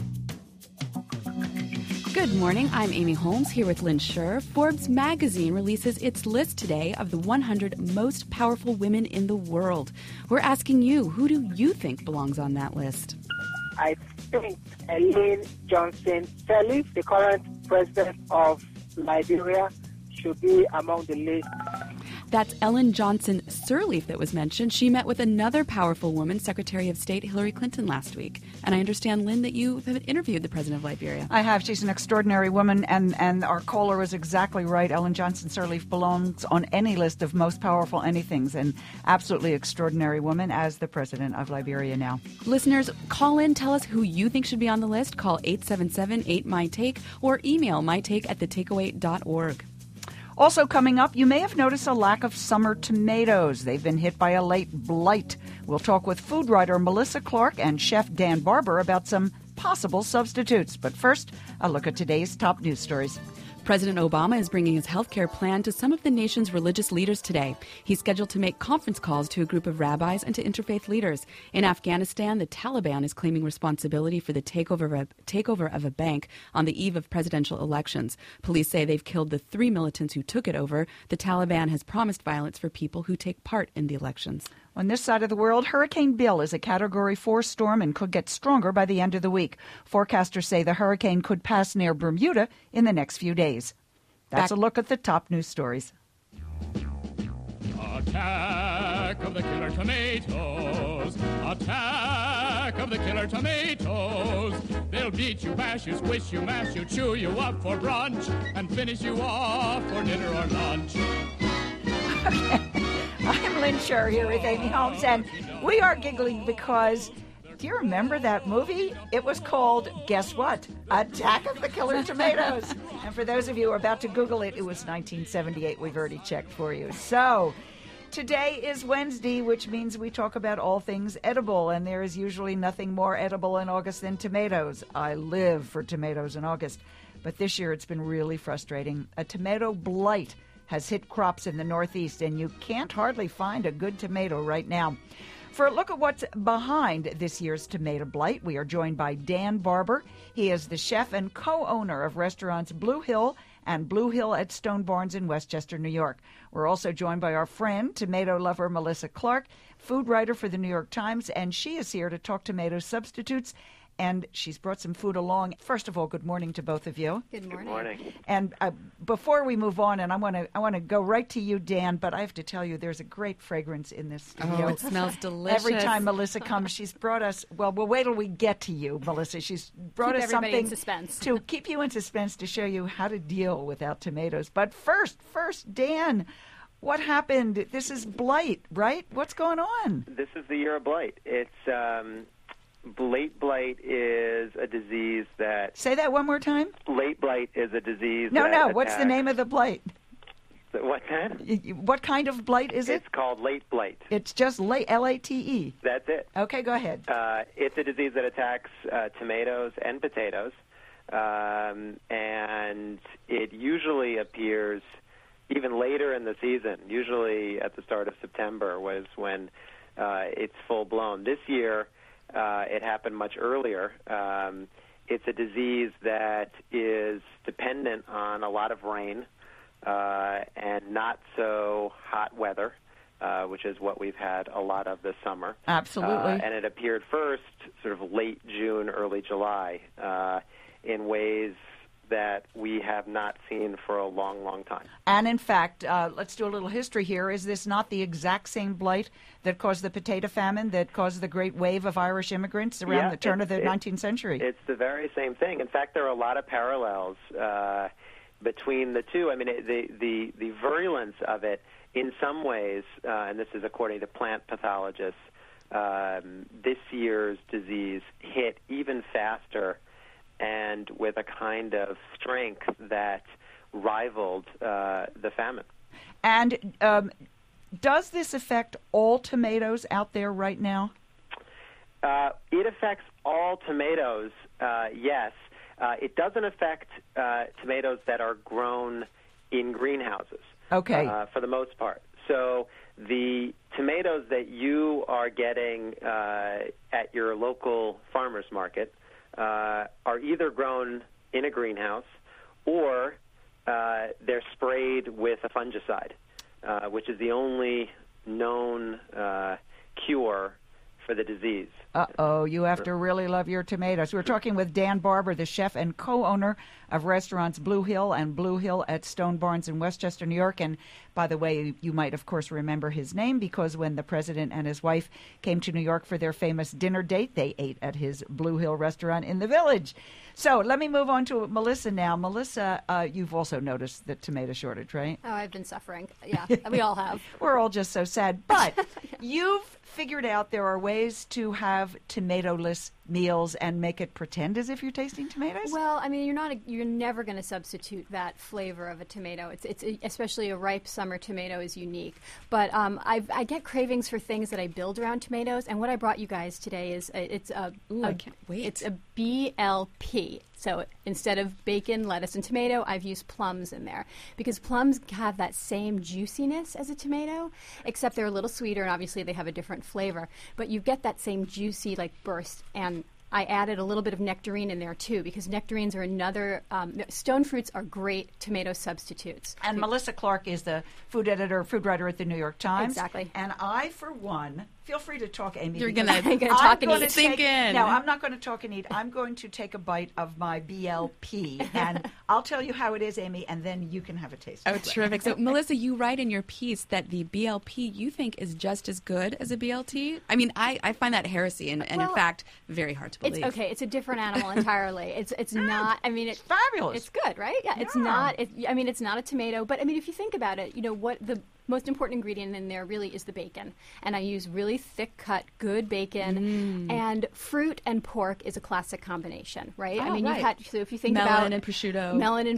Good morning. I'm Amy Holmes here with Lynn Scher. Forbes magazine releases its list today of the 100 most powerful women in the world. We're asking you, who do you think belongs on that list? I think Ellen Johnson Sirleaf, the current president of Liberia, should be among the list. That's Ellen Johnson Sirleaf that was mentioned. She met with another powerful woman, Secretary of State Hillary Clinton, last week. And I understand, Lynn, that you have interviewed the president of Liberia. I have. She's an extraordinary woman, and our caller is exactly right. Ellen Johnson Sirleaf belongs on any list of most powerful anythings, and absolutely extraordinary woman as the president of Liberia now. Listeners, call in. Tell us who you think should be on the list. Call 877-8MyTake or email mytake@thetakeaway.org. Also coming up, you may have noticed a lack of summer tomatoes. They've been hit by a late blight. We'll talk with food writer Melissa Clark and chef Dan Barber about some possible substitutes. But first, a look at today's top news stories. President Obama is bringing his health care plan to some of the nation's religious leaders today. He's scheduled to make conference calls to a group of rabbis and to interfaith leaders. In Afghanistan, the Taliban is claiming responsibility for the takeover of a bank on the eve of presidential elections. Police say they've killed the 3 militants who took it over. The Taliban has promised violence for people who take part in the elections. On this side of the world, Hurricane Bill is a Category 4 storm and could get stronger by the end of the week. Forecasters say the hurricane could pass near Bermuda in the next few days. That's a look at the top news stories. Attack of the killer tomatoes. Attack of the killer tomatoes. They'll beat you, bash you, squish you, mash you, chew you up for brunch, and finish you off for dinner or lunch. I'm Lynn Scher here with Amy Holmes, and we are giggling because, do you remember that movie? It was called, guess what? Attack of the Killer Tomatoes. And for those of you who are about to Google it, it was 1978. We've already checked for you. So, today is Wednesday, which means we talk about all things edible, and there is usually nothing more edible in August than tomatoes. I live for tomatoes in August. But this year it's been really frustrating. A tomato blight has hit crops in the Northeast, and you can't hardly find a good tomato right now. For a look at what's behind this year's tomato blight, we are joined by Dan Barber. He is the chef and co-owner of restaurants Blue Hill and Blue Hill at Stone Barns in Westchester, New York. We're also joined by our friend, tomato lover Melissa Clark, food writer for the New York Times, and she is here to talk tomato substitutes. And she's brought some food along. First of all, good morning to both of you. Good morning. Good morning. And before we move on, and I want to go right to you, Dan, but I have to tell you, there's a great fragrance in this studio. Oh, it smells delicious. Every time Melissa comes, she's brought us, well, we'll wait till we get to you, Melissa. She's brought us something in suspense. to keep you in suspense, to show you how to deal without tomatoes. But first, Dan, what happened? This is blight, right? What's going on? This is the year of blight. It's late blight is a disease that... Say that one more time. Late blight is a disease No, what's the name of the blight? What kind? What kind of blight is it? It's called late blight. It's just late, L-A-T-E. That's it. Okay, go ahead. It's a disease that attacks tomatoes and potatoes, and it usually appears even later in the season. Usually at the start of September was when it's full-blown. This year... it happened much earlier. It's a disease that is dependent on a lot of rain and not so hot weather, which is what we've had a lot of this summer. Absolutely. And it appeared first sort of late June, early July in ways that we have not seen for a long, long time. And in fact, let's do a little history here. Is this not the exact same blight that caused the potato famine, that caused the great wave of Irish immigrants around the turn of the 19th century? It's the very same thing. In fact, there are a lot of parallels between the two. I mean, the virulence of it, in some ways, and this is according to plant pathologists, this year's disease hit even faster and with a kind of strength that rivaled the famine. And does this affect all tomatoes out there right now? It affects all tomatoes, yes. It doesn't affect tomatoes that are grown in greenhouses, for the most part. So the tomatoes that you are getting at your local farmer's market are either grown in a greenhouse or they're sprayed with a fungicide, which is the only known cure for the disease. Uh-oh, you have to really love your tomatoes. We're talking with Dan Barber, the chef and co-owner of restaurants Blue Hill and Blue Hill at Stone Barns in Westchester, New York. And by the way, you might, of course, remember his name because when the president and his wife came to New York for their famous dinner date, they ate at his Blue Hill restaurant in the Village. So let me move on to Melissa now. Melissa, you've also noticed the tomato shortage, right? Oh, I've been suffering. Yeah, we all have. We're all just so sad. But you've figured out there are ways to have tomato-less meals and make it pretend as if you're tasting tomatoes? Well, I mean, you're never going to substitute that flavor of a tomato. It's especially a ripe summer tomato is unique. But I get cravings for things that I build around tomatoes, and what I brought you guys today is I can't wait. It's a BLP. So instead of bacon, lettuce, and tomato, I've used plums in there because plums have that same juiciness as a tomato, except they're a little sweeter, and obviously they have a different flavor. But you get that same juicy burst, and I added a little bit of nectarine in there too because nectarines are another. Stone fruits are great tomato substitutes. And Melissa Clark is the food writer at the New York Times. Exactly. And I, for one, feel free to talk, Amy. You're going to talk and eat. Sink in. No, I'm not going to talk and eat. I'm going to take a bite of my BLP, and I'll tell you how it is, Amy, and then you can have a taste. Oh, terrific. So, Melissa, you write in your piece that the BLP you think is just as good as a BLT. I mean, I find that heresy and in fact, very hard to believe. It's okay. It's a different animal entirely. It's not. I mean, it's fabulous. It's good, right? Yeah. It's not. It's not a tomato. But I mean, if you think about it, what the most important ingredient in there really is the bacon. And I use really thick-cut, good bacon. And fruit and pork is a classic combination, right? I mean, so if you think about melon and prosciutto,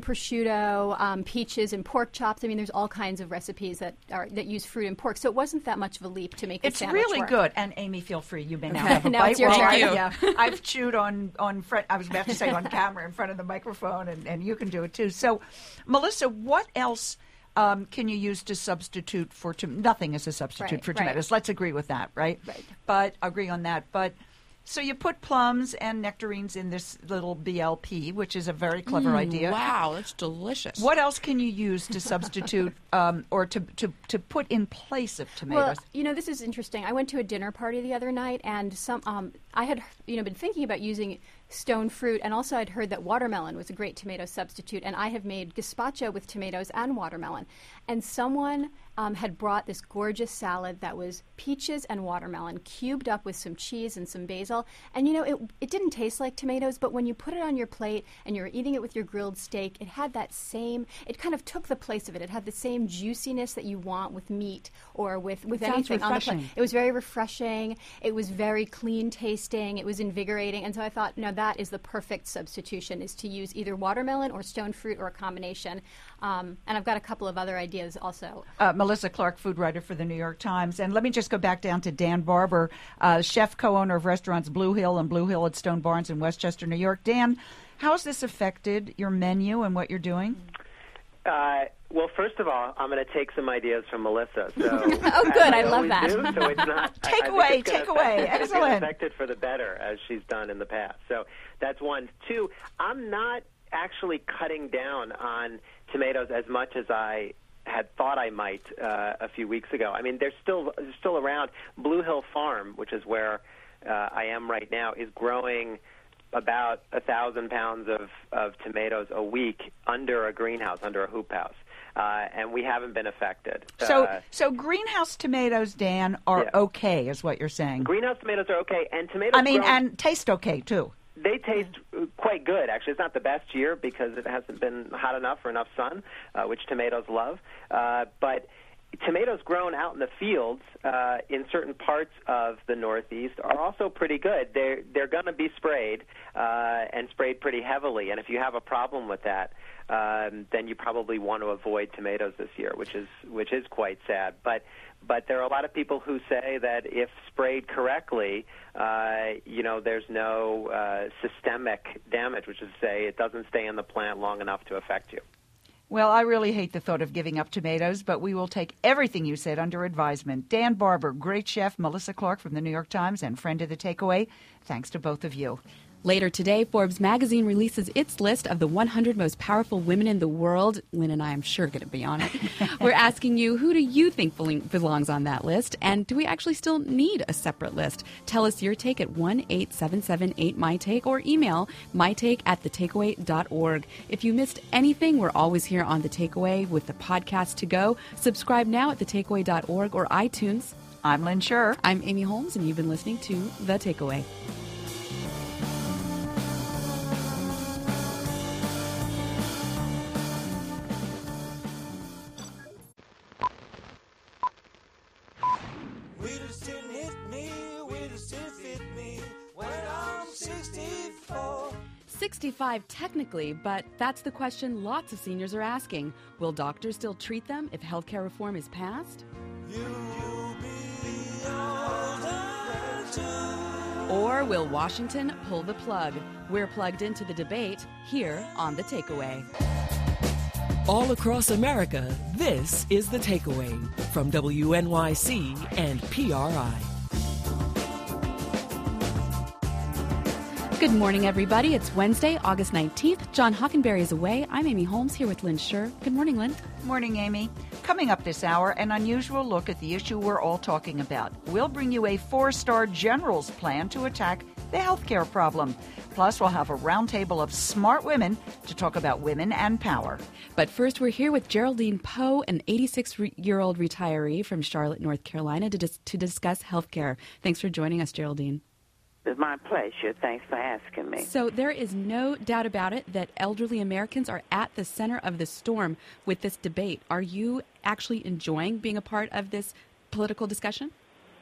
peaches and pork chops. I mean, there's all kinds of recipes that use fruit and pork. So it wasn't that much of a leap to make the sandwich really work. Good. And Amy, feel free. You may now have a bite. It's your turn. Yeah, I've chewed on I was about to say on camera in front of the microphone, and you can do it too. So, Melissa, what else can you use to substitute for nothing is a substitute for tomatoes. Let's agree with that, right? Right. But agree on that. But so you put plums and nectarines in this little BLP, which is a very clever idea. Wow, that's delicious. What else can you use to substitute or to put in place of tomatoes? Well, this is interesting. I went to a dinner party the other night, and I had been thinking about using stone fruit, and also I'd heard that watermelon was a great tomato substitute, and I have made gazpacho with tomatoes and watermelon. And someone had brought this gorgeous salad that was peaches and watermelon cubed up with some cheese and some basil. And, it didn't taste like tomatoes, but when you put it on your plate and you were eating it with your grilled steak, it had that same, it kind of took the place of it. It had the same juiciness that you want with meat or with anything on the plate. It was very refreshing. It was very clean tasting. It was invigorating. And so I thought, that is the perfect substitution, is to use either watermelon or stone fruit or a combination. And I've got a couple of other ideas also. Melissa Clark, food writer for the New York Times. And let me just go back down to Dan Barber, chef, co-owner of restaurants Blue Hill and Blue Hill at Stone Barns in Westchester, New York. Dan, how has this affected your menu and what you're doing? Well, first of all, I'm going to take some ideas from Melissa. So oh, good. I love that. So it's not, take away. Excellent. It's going to affect it for the better, as she's done in the past. So that's one. Two, I'm not actually cutting down on tomatoes as much as I had thought I might a few weeks ago. I mean, they're still around. Blue Hill Farm, which is where I am right now, is growing about 1,000 pounds of tomatoes a week under a greenhouse, under a hoop house. And we haven't been affected. So greenhouse tomatoes, Dan, are okay, is what you're saying. Greenhouse tomatoes are okay, and tomatoes. And taste okay too. They taste quite good, actually. It's not the best year because it hasn't been hot enough or enough sun, which tomatoes love. But tomatoes grown out in the fields in certain parts of the Northeast are also pretty good. They're going to be sprayed and sprayed pretty heavily, and if you have a problem with that, then you probably want to avoid tomatoes this year, which is quite sad. But there are a lot of people who say that if sprayed correctly, there's no systemic damage, which is to say it doesn't stay in the plant long enough to affect you. Well, I really hate the thought of giving up tomatoes, but we will take everything you said under advisement. Dan Barber, great chef, Melissa Clark from the New York Times, and friend of The Takeaway, thanks to both of you. Later today, Forbes magazine releases its list of the 100 most powerful women in the world. Lynn and I am sure going to be on it. We're asking you, who do you think belongs on that list? And do we actually still need a separate list? Tell us your take at 1-877-8MyTake or email mytake@thetakeaway.org. If you missed anything, we're always here on The Takeaway with the podcast to go. Subscribe now at thetakeaway.org or iTunes. I'm Lynn Scher. I'm Amy Holmes, and you've been listening to The Takeaway. We just didn't hit me, we just didn't fit me when I'm 64. 65 technically, but that's the question lots of seniors are asking. Will doctors still treat them if healthcare reform is passed? You'll be older too. Or will Washington pull the plug? We're plugged into the debate here on The Takeaway. All across America, this is The Takeaway from WNYC and PRI. Good morning, everybody. It's Wednesday, August 19th. John Hockenberry is away. I'm Amy Holmes here with Lynn Scher. Good morning, Lynn. Morning, Amy. Coming up this hour, an unusual look at the issue we're all talking about. We'll bring you a 4-star general's plan to attack the healthcare problem. Plus, we'll have a roundtable of smart women to talk about women and power. But first, we're here with Geraldine Poe, an 86-year-old retiree from Charlotte, North Carolina, to discuss healthcare. Thanks for joining us, Geraldine. It's my pleasure. Thanks for asking me. So there is no doubt about it that elderly Americans are at the center of the storm with this debate. Are you actually enjoying being a part of this political discussion?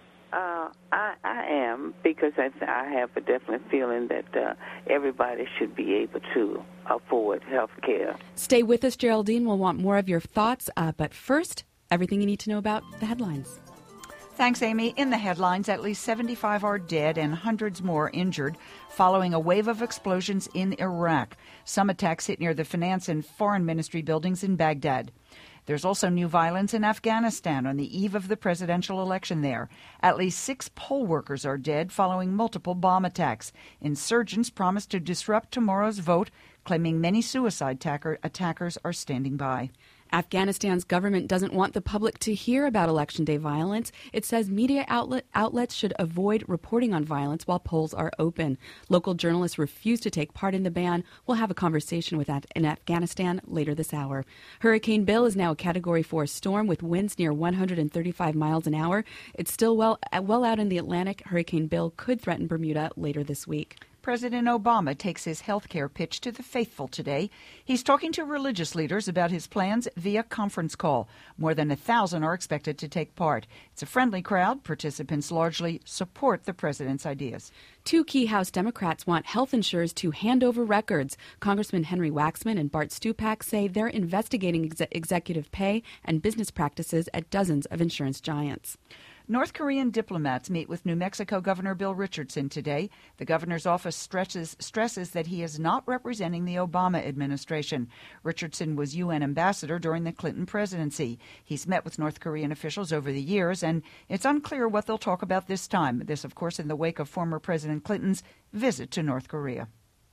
I am, because I have a definite feeling that everybody should be able to afford health care. Stay with us, Geraldine. We'll want more of your thoughts. But first, everything you need to know about the headlines. Thanks, Amy. In the headlines, at least 75 are dead and hundreds more injured following a wave of explosions in Iraq. Some attacks hit near the Finance and Foreign Ministry buildings in Baghdad. There's also new violence in Afghanistan on the eve of the presidential election there. At least 6 poll workers are dead following multiple bomb attacks. Insurgents promise to disrupt tomorrow's vote, claiming many suicide attackers are standing by. Afghanistan's government doesn't want the public to hear about Election Day violence. It says media outlets should avoid reporting on violence while polls are open. Local journalists refuse to take part in the ban. We'll have a conversation with that in Afghanistan later this hour. Hurricane Bill is now a Category 4 storm with winds near 135 miles an hour. It's still well out in the Atlantic. Hurricane Bill could threaten Bermuda later this week. President Obama takes his health care pitch to the faithful today. He's talking to religious leaders about his plans via conference call. More than 1,000 are expected to take part. It's a friendly crowd. Participants largely support the president's ideas. 2 key House Democrats want health insurers to hand over records. Congressman Henry Waxman and Bart Stupak say they're investigating executive pay and business practices at dozens of insurance giants. North Korean diplomats meet with New Mexico Governor Bill Richardson today. The governor's office stresses that he is not representing the Obama administration. Richardson was UN ambassador during the Clinton presidency. He's met with North Korean officials over the years, and it's unclear what they'll talk about this time. This, of course, in the wake of former President Clinton's visit to North Korea.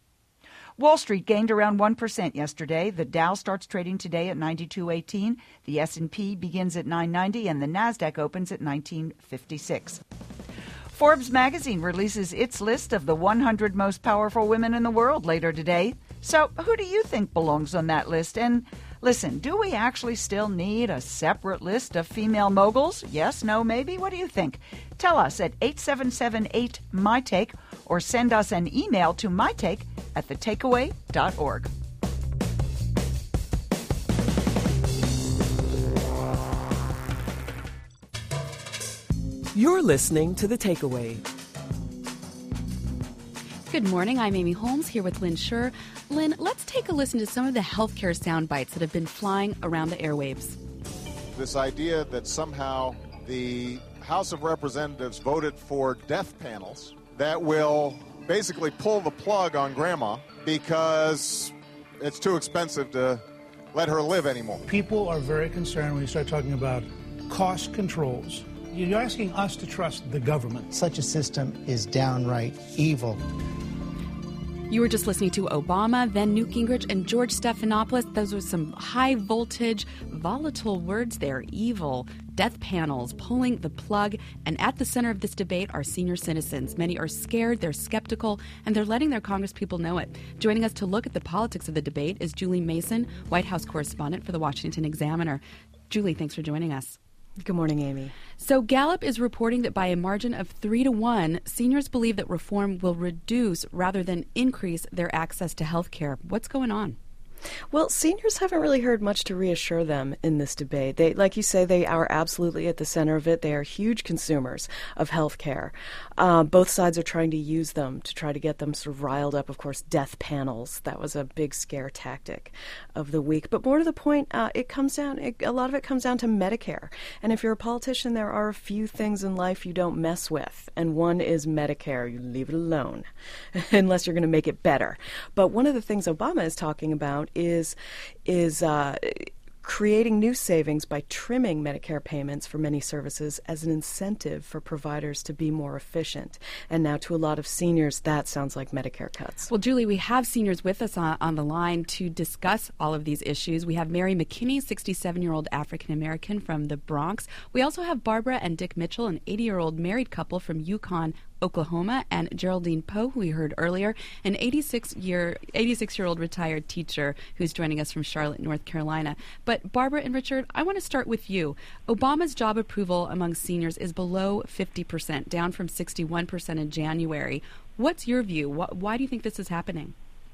Wall Street gained around 1% yesterday. The Dow starts trading today at 92.18. The S&P begins at 990, and the Nasdaq opens at 1956. Forbes magazine releases its list of the 100 most powerful women in the world later today. So who do you think belongs on that list? And listen, do we actually still need a separate list of female moguls? Yes, no, maybe? What do you think? Tell us at 877-8-MY-TAKE or send us an email to mytake@thetakeaway.org. You're listening to The Takeaway. Good morning. I'm Amy Holmes here with Lynn Scher. Lynn, let's take a listen to some of the healthcare sound bites that have been flying around the airwaves. This idea that somehow the House of Representatives voted for death panels that will basically pull the plug on grandma because it's too expensive to let her live anymore. People are very concerned when you start talking about cost controls. You're asking us to trust the government. Such a system is downright evil. You were just listening to Obama, then Newt Gingrich, and George Stephanopoulos. Those were some high-voltage, volatile words there. Evil, death panels, pulling the plug. And at the center of this debate are senior citizens. Many are scared, they're skeptical, and they're letting their congresspeople know it. Joining us to look at the politics of the debate is Julie Mason, White House correspondent for the Washington Examiner. Julie, thanks for joining us. Good morning, Amy. So Gallup is reporting that by a margin of 3-1, seniors believe that reform will reduce rather than increase their access to health care. What's going on? Well, seniors haven't really heard much to reassure them in this debate. They, like you say, they are absolutely at the center of it. They are huge consumers of health care. Both sides are trying to use them to try to get them sort of riled up. Of course, death panels, that was a big scare tactic of the week. But more to the point, a lot of it comes down to Medicare. And if you're a politician, there are a few things in life you don't mess with. And one is Medicare. You leave it alone, unless you're going to make it better. But one of the things Obama is talking about is creating new savings by trimming Medicare payments for many services as an incentive for providers to be more efficient. And now to a lot of seniors, that sounds like Medicare cuts. Well, Julie, we have seniors with us on the line to discuss all of these issues. We have Mary McKinney, 67-year-old African-American from the Bronx. We also have Barbara and Dick Mitchell, an 80-year-old married couple from Yukon, Oklahoma, and Geraldine Poe, who we heard earlier, an 86-year-old retired teacher who's joining us from Charlotte, North Carolina. But Barbara and Richard, I want to start with you. Obama's job approval among seniors is below 50%, down from 61% in January. What's your view? Why do you think this is happening?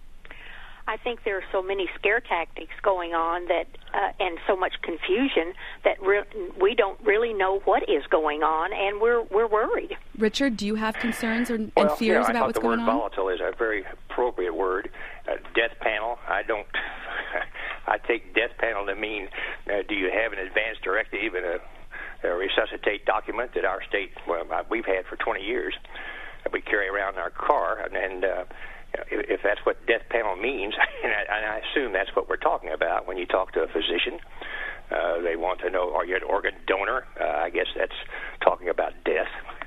I think there are so many scare tactics going on that, and so much confusion that we don't really know what is going on, and we're worried. Richard, do you have concerns and fears about what's going on? I thought the word volatile is a very appropriate word. Death panel, I take death panel to mean, do you have an advance directive and a resuscitate document that our state, we've had for 20 years, that we carry around in our car, and if that's what death panel means, and I assume that's what we're talking about when you talk to a physician, they want to know, are you an organ donor? I guess that's talking about death.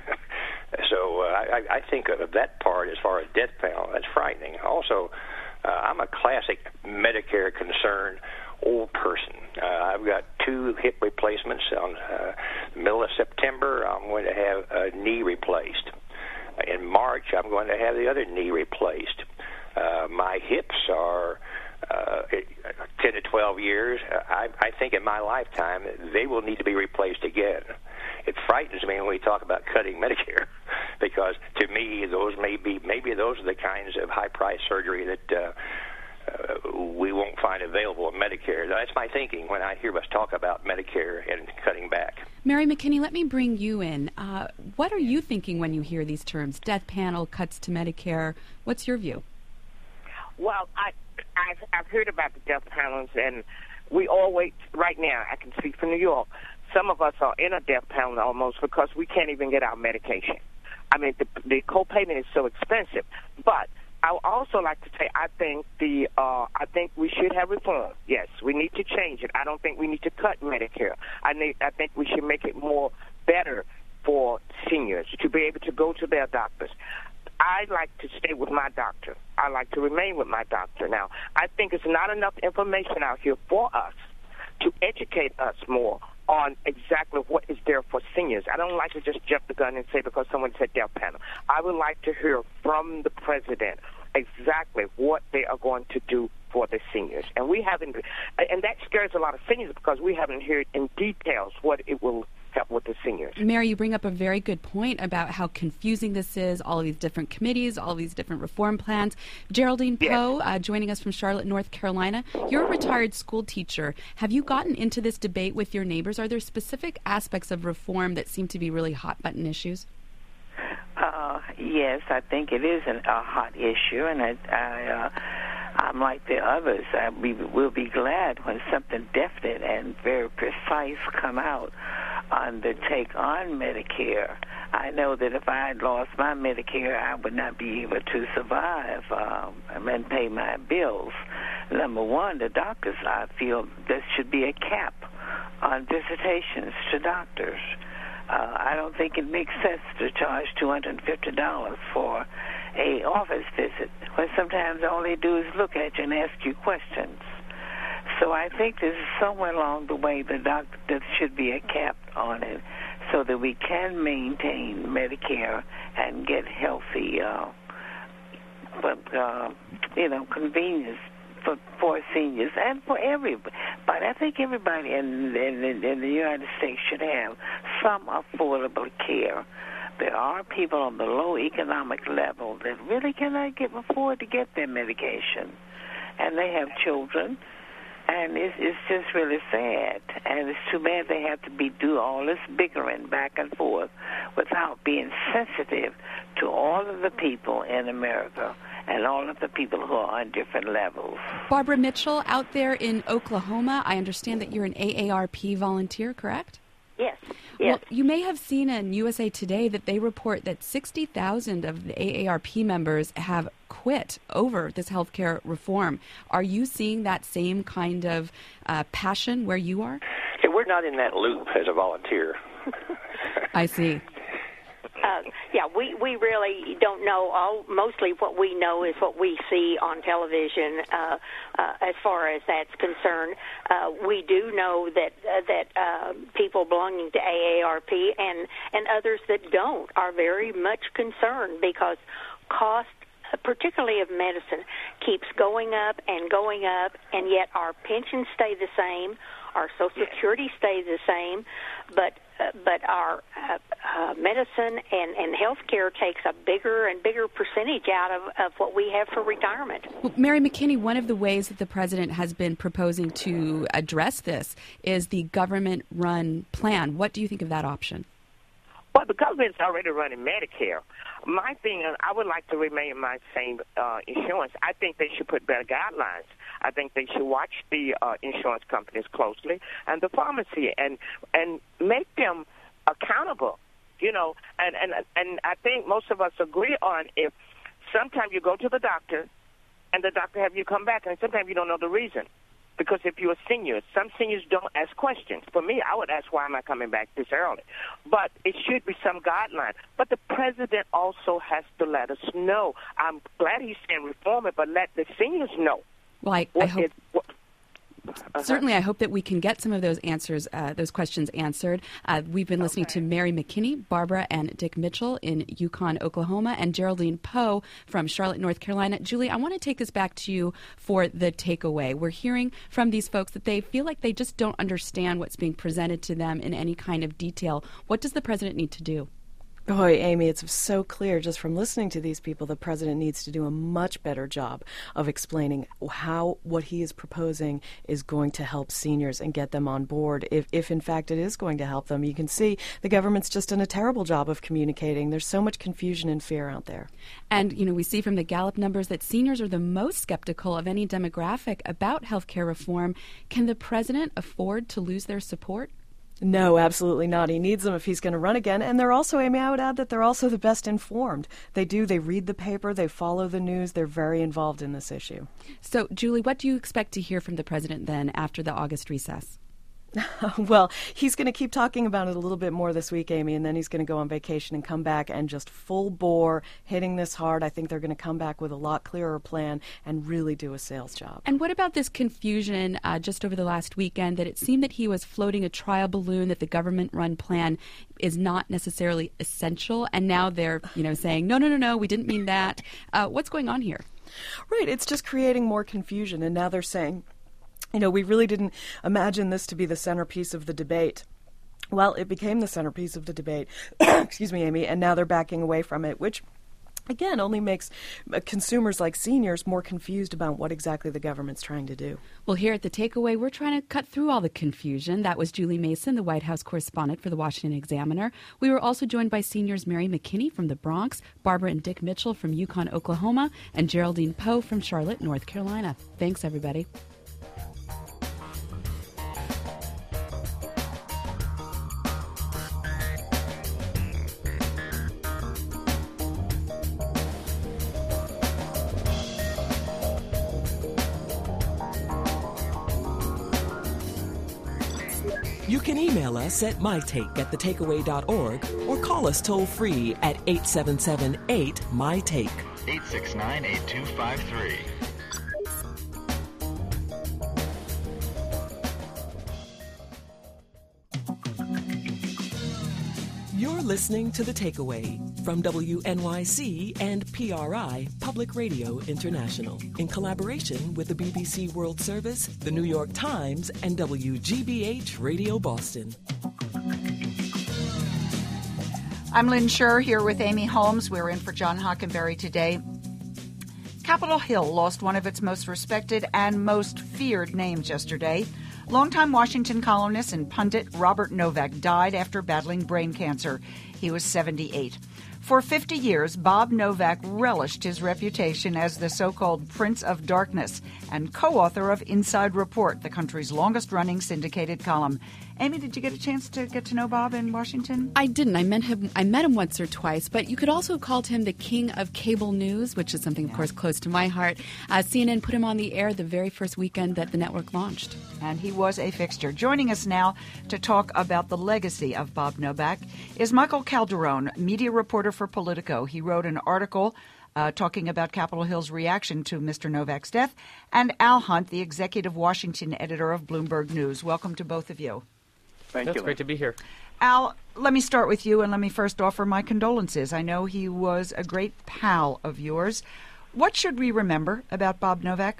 So I think of that part as far as death panel, that's frightening. Also, I'm a classic Medicare concerned old person. I've got 2 hip replacements. On the middle of September, I'm going to have a knee replaced. In March, I'm going to have the other knee replaced. My hips are 10 to 12 years. I think in my lifetime they will need to be replaced again. It frightens me when we talk about cutting Medicare, because to me those maybe those are the kinds of high-priced surgery that we won't find available in Medicare. That's my thinking when I hear us talk about Medicare and cutting back. Mary McKinney, let me bring you in. What are you thinking when you hear these terms, death panel, cuts to Medicare? What's your view? Well, I've heard about the death panels, and we all wait. Right now, I can speak for New York. Some of us are in a death panel almost because we can't even get our medication. I mean, the co-payment is so expensive. But I would also like to say I think we should have reform. Yes, we need to change it. I don't think we need to cut Medicare. I think we should make it more better for seniors to be able to go to their doctors. I like to stay with my doctor. I like to remain with my doctor. Now, I think it's not enough information out here for us to educate us more on exactly what is there for seniors. seniors. I don't like to just jump the gun and say because someone said death panel. I would like to hear from the president exactly what they are going to do for the seniors. And we haven't, and that scares a lot of seniors because we haven't heard in details what it will help with the seniors. Mary, you bring up a very good point about how confusing this is, all of these different committees, all these different reform plans. Geraldine Poe, joining us from Charlotte, North Carolina. You're a retired school teacher. Have you gotten into this debate with your neighbors? Are there specific aspects of reform that seem to be really hot-button issues? Yes, I think it is a hot issue, and I'm like the others. We'll be glad when something definite and very precise come out on the take on Medicare. I know that if I had lost my Medicare, I would not be able to survive and pay my bills. Number one, the doctors, I feel there should be a cap on visitations to doctors. I don't think it makes sense to charge $250 for a office visit when sometimes all they do is look at you and ask you questions. So I think this is somewhere along the way there should be a cap on it so that we can maintain Medicare and get healthy, convenience for seniors and for everybody. But I think everybody in the United States should have some affordable care. There are people on the low economic level that really cannot afford to get their medication, and they have children, and it's just really sad. And it's too bad they have to do all this bickering back and forth without being sensitive to all of the people in America and all of the people who are on different levels. Barbara Mitchell, out there in Oklahoma, I understand that you're an AARP volunteer, correct? Yes. Well, you may have seen in USA Today that they report that 60,000 of the AARP members have quit over this healthcare reform. Are you seeing that same kind of passion where you are? Hey, we're not in that loop as a volunteer. I see. We really don't know. Mostly what we know is what we see on television as far as that's concerned. We do know that people belonging to AARP and others that don't are very much concerned because cost, particularly of medicine, keeps going up, and yet our pensions stay the same, our Social Security stays the same, but our medicine and health care takes a bigger and bigger percentage out of what we have for retirement. Well, Mary McKinney, one of the ways that the president has been proposing to address this is the government-run plan. What do you think of that option? Well, the government's already running Medicare. My thing, I would like to remain in my same insurance. I think they should put better guidelines. I think they should watch the insurance companies closely and the pharmacy and make them accountable. And I think most of us agree on if sometimes you go to the doctor and the doctor have you come back and sometimes you don't know the reason. Because if you're a senior, some seniors don't ask questions. For me, I would ask, why am I coming back this early? But it should be some guideline. But the president also has to let us know. I'm glad he's saying reform it, but let the seniors know. Well, I hope... Certainly, I hope that we can get some of those answers, those questions answered. We've been listening to Mary McKinney, Barbara and Dick Mitchell in Yukon, Oklahoma, and Geraldine Poe from Charlotte, North Carolina. Julie, I want to take this back to you for the takeaway. We're hearing from these folks that they feel like they just don't understand what's being presented to them in any kind of detail. What does the president need to do? Boy, Amy, it's so clear just from listening to these people, the president needs to do a much better job of explaining how what he is proposing is going to help seniors and get them on board. If in fact it is going to help them, you can see the government's just done a terrible job of communicating. There's so much confusion and fear out there. And, we see from the Gallup numbers that seniors are the most skeptical of any demographic about health care reform. Can the president afford to lose their support? No, absolutely not. He needs them if he's going to run again. And they're also, Amy, I would add that they're also the best informed. They read the paper, they follow the news, they're very involved in this issue. So, Julie, what do you expect to hear from the president then after the August recess? Well, he's going to keep talking about it a little bit more this week, Amy, and then he's going to go on vacation and come back and just full bore, hitting this hard. I think they're going to come back with a lot clearer plan and really do a sales job. And what about this confusion just over the last weekend that it seemed that he was floating a trial balloon that the government-run plan is not necessarily essential, and now they're saying, no, we didn't mean that. What's going on here? Right, it's just creating more confusion, and now they're saying, we really didn't imagine this to be the centerpiece of the debate. Well, it became the centerpiece of the debate, excuse me, Amy, and now they're backing away from it, which, again, only makes consumers like seniors more confused about what exactly the government's trying to do. Well, here at The Takeaway, we're trying to cut through all the confusion. That was Julie Mason, the White House correspondent for the Washington Examiner. We were also joined by seniors Mary McKinney from the Bronx, Barbara and Dick Mitchell from Yukon, Oklahoma, and Geraldine Poe from Charlotte, North Carolina. Thanks, everybody. You can email us at mytake@thetakeaway.org or call us toll-free at 877-8-MY-TAKE. 869-8253. You're listening to The Takeaway from WNYC and PRI Public Radio International in collaboration with the BBC World Service, the New York Times, and WGBH Radio Boston. I'm Lynn Scherr here with Amy Holmes. We're in for John Hockenberry today. Capitol Hill lost one of its most respected and most feared names yesterday. Longtime Washington columnist and pundit Robert Novak died after battling brain cancer. He was 78. For 50 years, Bob Novak relished his reputation as the so-called Prince of Darkness and co-author of Inside Report, the country's longest-running syndicated column. Amy, did you get a chance to get to know Bob in Washington? I didn't. I met him once or twice, but you could also have called him the king of cable news, which is something, of course, close to my heart. CNN put him on the air the very first weekend that the network launched. And he was a fixture. Joining us now to talk about the legacy of Bob Novak is Michael Calderone, media reporter for Politico. He wrote an article talking about Capitol Hill's reaction to Mr. Novak's death, and Al Hunt, the executive Washington editor of Bloomberg News. Welcome to both of you. Thank you. It's great to be here. Al, let me start with you, and let me first offer my condolences. I know he was a great pal of yours. What should we remember about Bob Novak?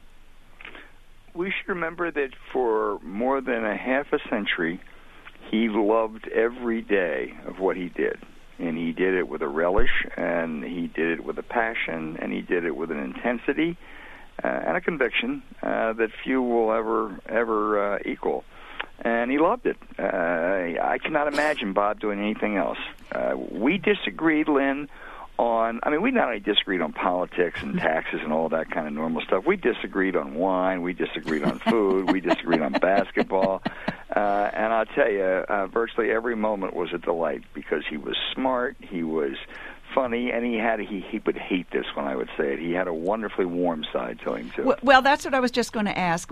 We should remember that for more than a half a century, he loved every day of what he did. And he did it with a relish, and he did it with a passion, and he did it with an intensity and a conviction that few will ever equal. And he loved it. I cannot imagine Bob doing anything else. We disagreed, Lynn, we not only disagreed on politics and taxes and all that kind of normal stuff. We disagreed on wine. We disagreed on food. We disagreed on basketball. And I'll tell you, virtually every moment was a delight because he was smart, he was funny, and he would hate this when I would say it. He had a wonderfully warm side to him, too. Well, that's what I was just going to ask.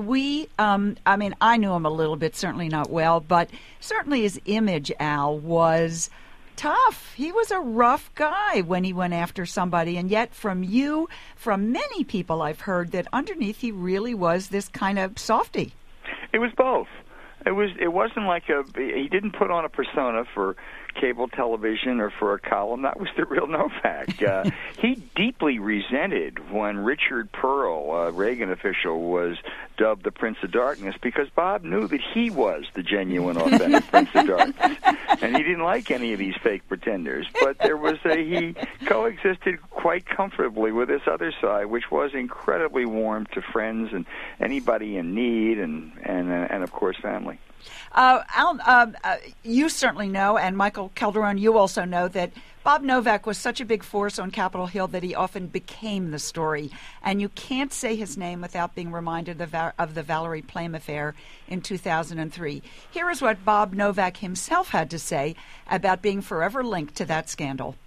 I knew him a little bit, certainly not well, but certainly his image, Al, was tough. He was a rough guy when he went after somebody, and yet from many people I've heard that underneath he really was this kind of softy. It was both. It wasn't like he didn't put on a persona for cable television or for a column. That was the real Novak. He deeply resented when Richard Pearl, a Reagan official, was dubbed the Prince of Darkness because Bob knew that he was the genuine, authentic Prince of Darkness. And he didn't like any of these fake pretenders. But he coexisted quite comfortably with this other side, which was incredibly warm to friends and anybody in need and of course, family. Al, you certainly know, and Michael Calderone, you also know, that Bob Novak was such a big force on Capitol Hill that he often became the story. And you can't say his name without being reminded of the Valerie Plame affair in 2003. Here is what Bob Novak himself had to say about being forever linked to that scandal.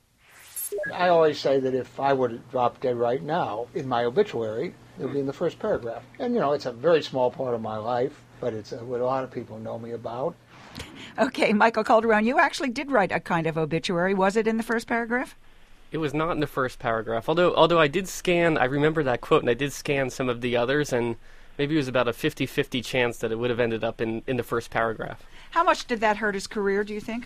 I always say that if I were to drop dead right now, in my obituary, it would be in the first paragraph. And, it's a very small part of my life. but it's what a lot of people know me about. Okay, Michael Calderone, you actually did write a kind of obituary. Was it in the first paragraph? It was not in the first paragraph, although I did scan, I remember that quote, and I did scan some of the others, and maybe it was about a 50-50 chance that it would have ended up in the first paragraph. How much did that hurt his career, do you think?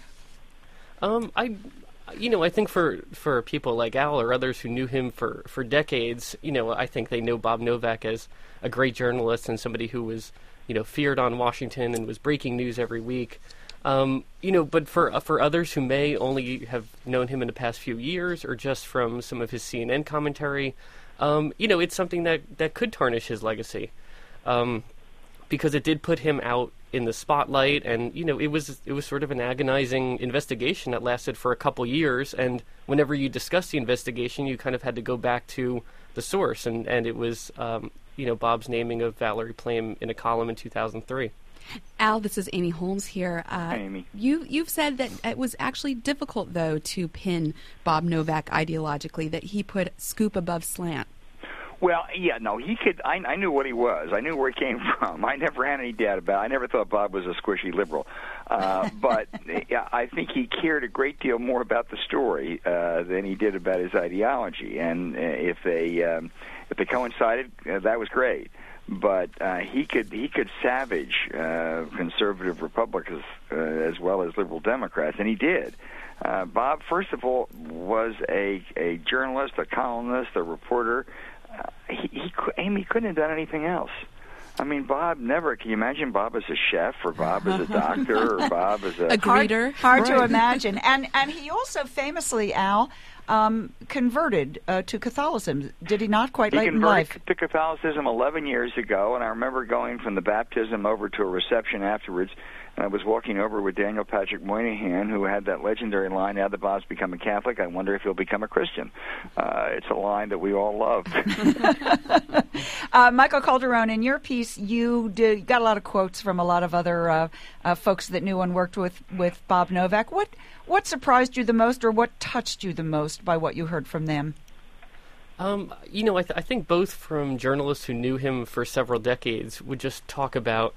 I think for people like Al or others who knew him for decades, I think they know Bob Novak as a great journalist and somebody who was, feared on Washington and was breaking news every week. But for others who may only have known him in the past few years or just from some of his CNN commentary, it's something that could tarnish his legacy, because it did put him out in the spotlight, and it was sort of an agonizing investigation that lasted for a couple years. And whenever you discuss the investigation, you kind of had to go back to the source, and it was Bob's naming of Valerie Plame in a column in 2003. Al, this is Amy Holmes here. Hi, Amy. You've said that it was actually difficult, though, to pin Bob Novak ideologically, that he put scoop above slant. Well, yeah, no, he could. I knew what he was. I knew where he came from. I never had any doubt about it. I never thought Bob was a squishy liberal. But I think he cared a great deal more about the story than he did about his ideology. And if they coincided, that was great. But he could savage conservative Republicans as well as liberal Democrats, and he did. Bob, first of all, was a journalist, a columnist, a reporter. Amy couldn't have done anything else. I mean, Bob never. Can you imagine Bob as a chef, or Bob as a doctor, or Bob as a greeter? Hard to imagine. And he also famously, Al, converted to Catholicism. Did he not? Quite late in life. He converted to Catholicism 11 years ago, and I remember going from the baptism over to a reception afterwards. And I was walking over with Daniel Patrick Moynihan, who had that legendary line, "Now that Bob's become a Catholic, I wonder if he'll become a Christian." It's a line that we all love. Michael Calderone, in your piece, you got a lot of quotes from a lot of other folks that knew and worked with Bob Novak. What surprised you the most, or what touched you the most by what you heard from them? I think both from journalists who knew him for several decades would just talk about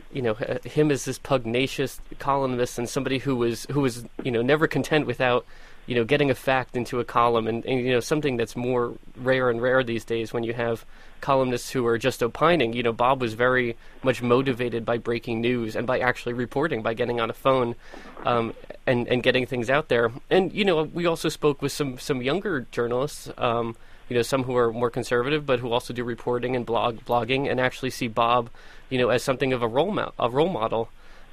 him as this pugnacious columnist and somebody who was never content without getting a fact into a column, and something that's more rare and rare these days when you have columnists who are just opining. Bob was very much motivated by breaking news and by actually reporting, by getting on a phone and getting things out there. And we also spoke with some younger journalists, some who are more conservative, but who also do reporting and blogging, and actually see Bob, as something of a role model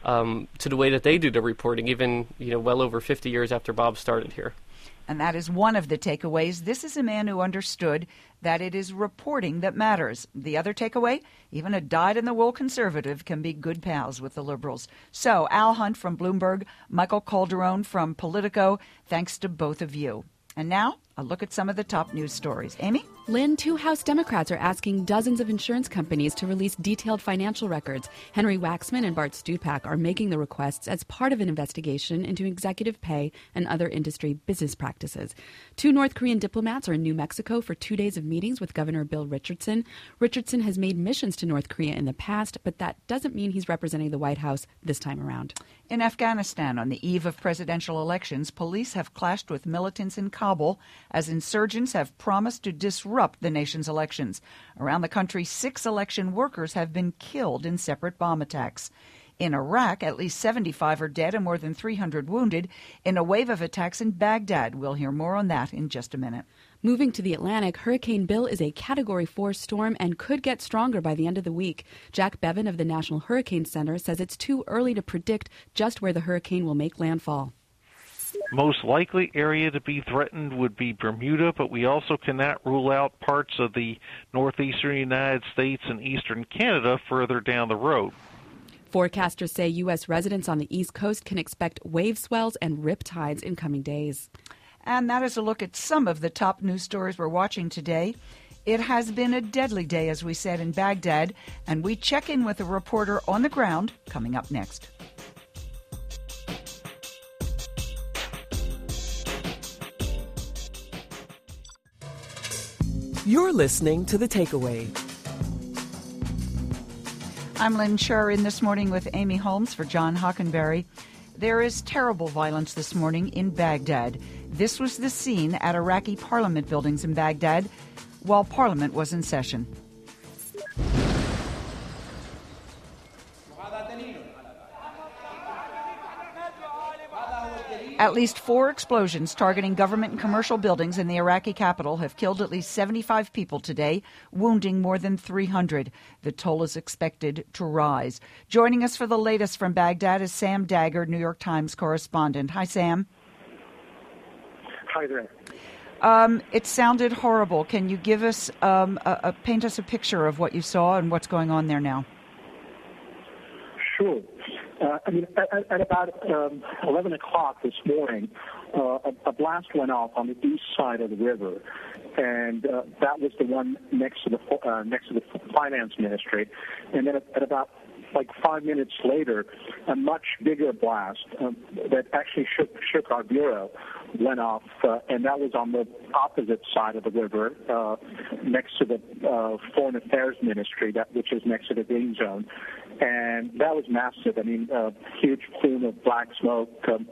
to the way that they do the reporting, even well over 50 years after Bob started here. And that is one of the takeaways. This is a man who understood that it is reporting that matters. The other takeaway, even a dyed-in-the-wool conservative can be good pals with the liberals. So, Al Hunt from Bloomberg, Michael Calderone from Politico, thanks to both of you. And now, a look at some of the top news stories. Amy? Lynn, 2 House Democrats are asking dozens of insurance companies to release detailed financial records. Henry Waxman and Bart Stupak are making the requests as part of an investigation into executive pay and other industry business practices. 2 North Korean diplomats are in New Mexico for 2 days of meetings with Governor Bill Richardson. Richardson has made missions to North Korea in the past, but that doesn't mean he's representing the White House this time around. In Afghanistan, on the eve of presidential elections, police have clashed with militants in Kabul as insurgents have promised to disrupt the nation's elections. Around the country, 6 election workers have been killed in separate bomb attacks. In Iraq, at least 75 are dead and more than 300 wounded in a wave of attacks in Baghdad. We'll hear more on that in just a minute. Moving to the Atlantic, Hurricane Bill is a Category 4 storm and could get stronger by the end of the week. Jack Bevan of the National Hurricane Center says it's too early to predict just where the hurricane will make landfall. Most likely area to be threatened would be Bermuda, but we also cannot rule out parts of the northeastern United States and eastern Canada further down the road. Forecasters say U.S. residents on the East Coast can expect wave swells and rip tides in coming days. And that is a look at some of the top news stories we're watching today. It has been a deadly day, as we said, in Baghdad, and we check in with a reporter on the ground coming up next. You're listening to The Takeaway. I'm Lynn Sher in This Morning with Amy Holmes for John Hockenberry. There is terrible violence this morning in Baghdad. This was the scene at Iraqi parliament buildings in Baghdad while parliament was in session. At least 4 explosions targeting government and commercial buildings in the Iraqi capital have killed at least 75 people today, wounding more than 300. The toll is expected to rise. Joining us for the latest from Baghdad is Sam Dagger, New York Times correspondent. Hi, Sam. Hi there. It sounded horrible. Can you give us paint us a picture of what you saw and what's going on there now? Sure. At about 11 o'clock this morning, a blast went off on the east side of the river, and that was the one next to the finance ministry. And then at about 5 minutes later, a much bigger blast that actually shook our bureau went off, and that was on the opposite side of the river, next to the Foreign Affairs Ministry, which is next to the green zone. And that was massive. A huge plume of black smoke.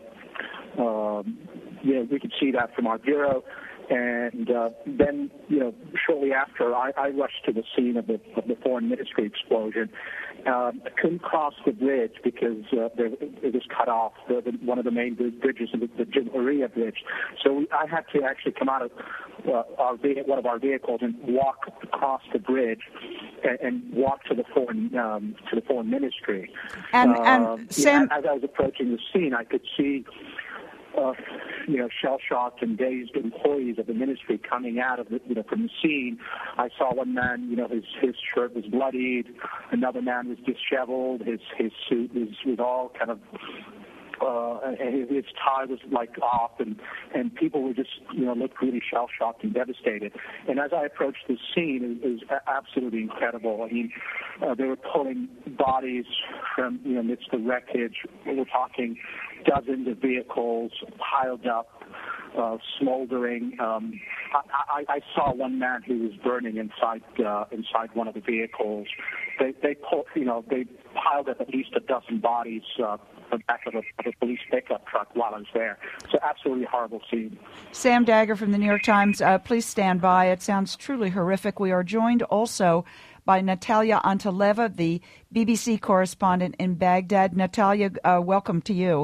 We could see that from our bureau. And then, shortly after, I rushed to the scene of the foreign ministry explosion. I couldn't cross the bridge because it was cut off, one of the main bridges, the Jamhuriya Bridge. So I had to actually come out of one of our vehicles and walk across the bridge and walk to the foreign ministry. And Sam, as I was approaching the scene, I could see shell-shocked and dazed employees of the ministry coming out of from the scene. I saw one man, his shirt was bloodied. Another man was disheveled. His suit was all kind of, his tie was off, and people were just, looked really shell-shocked and devastated. And as I approached the scene, it was absolutely incredible. They were pulling bodies from, amidst the wreckage. We're talking dozens of vehicles piled up, smoldering. I saw one man who was burning inside one of the vehicles. They piled up at least a dozen bodies the back of a police pickup truck while I was there. So absolutely horrible scene. Sam Dagger from the New York Times, please stand by. It sounds truly horrific. We are joined also by Natalia Antaleva, the BBC correspondent in Baghdad. Natalia, welcome to you.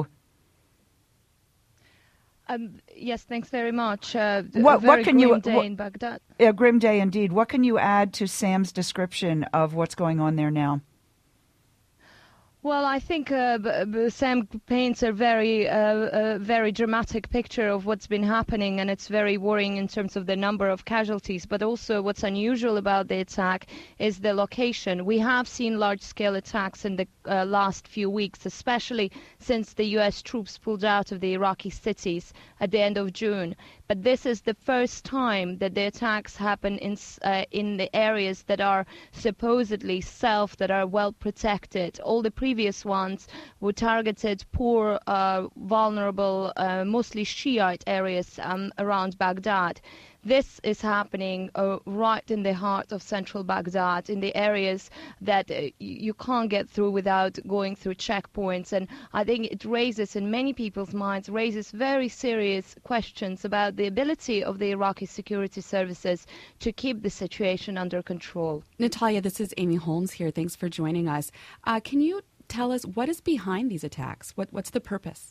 Yes, thanks very much. What can you? Day in Baghdad. A grim day indeed. What can you add to Sam's description of what's going on there now? Well, I think Sam paints a very dramatic picture of what's been happening, and it's very worrying in terms of the number of casualties. But also what's unusual about the attack is the location. We have seen large-scale attacks in the last few weeks, especially since the U.S. troops pulled out of the Iraqi cities at the end of June. But this is the first time that the attacks happen in the areas that are supposedly safe, that are well protected. All the previous ones were targeted poor, vulnerable, mostly Shiite areas around Baghdad. This is happening right in the heart of central Baghdad, in the areas that you can't get through without going through checkpoints. And I think it raises, in many people's minds, very serious questions about the ability of the Iraqi security services to keep the situation under control. Natalia, this is Amy Holmes here. Thanks for joining us. Can you tell us what is behind these attacks? What's the purpose?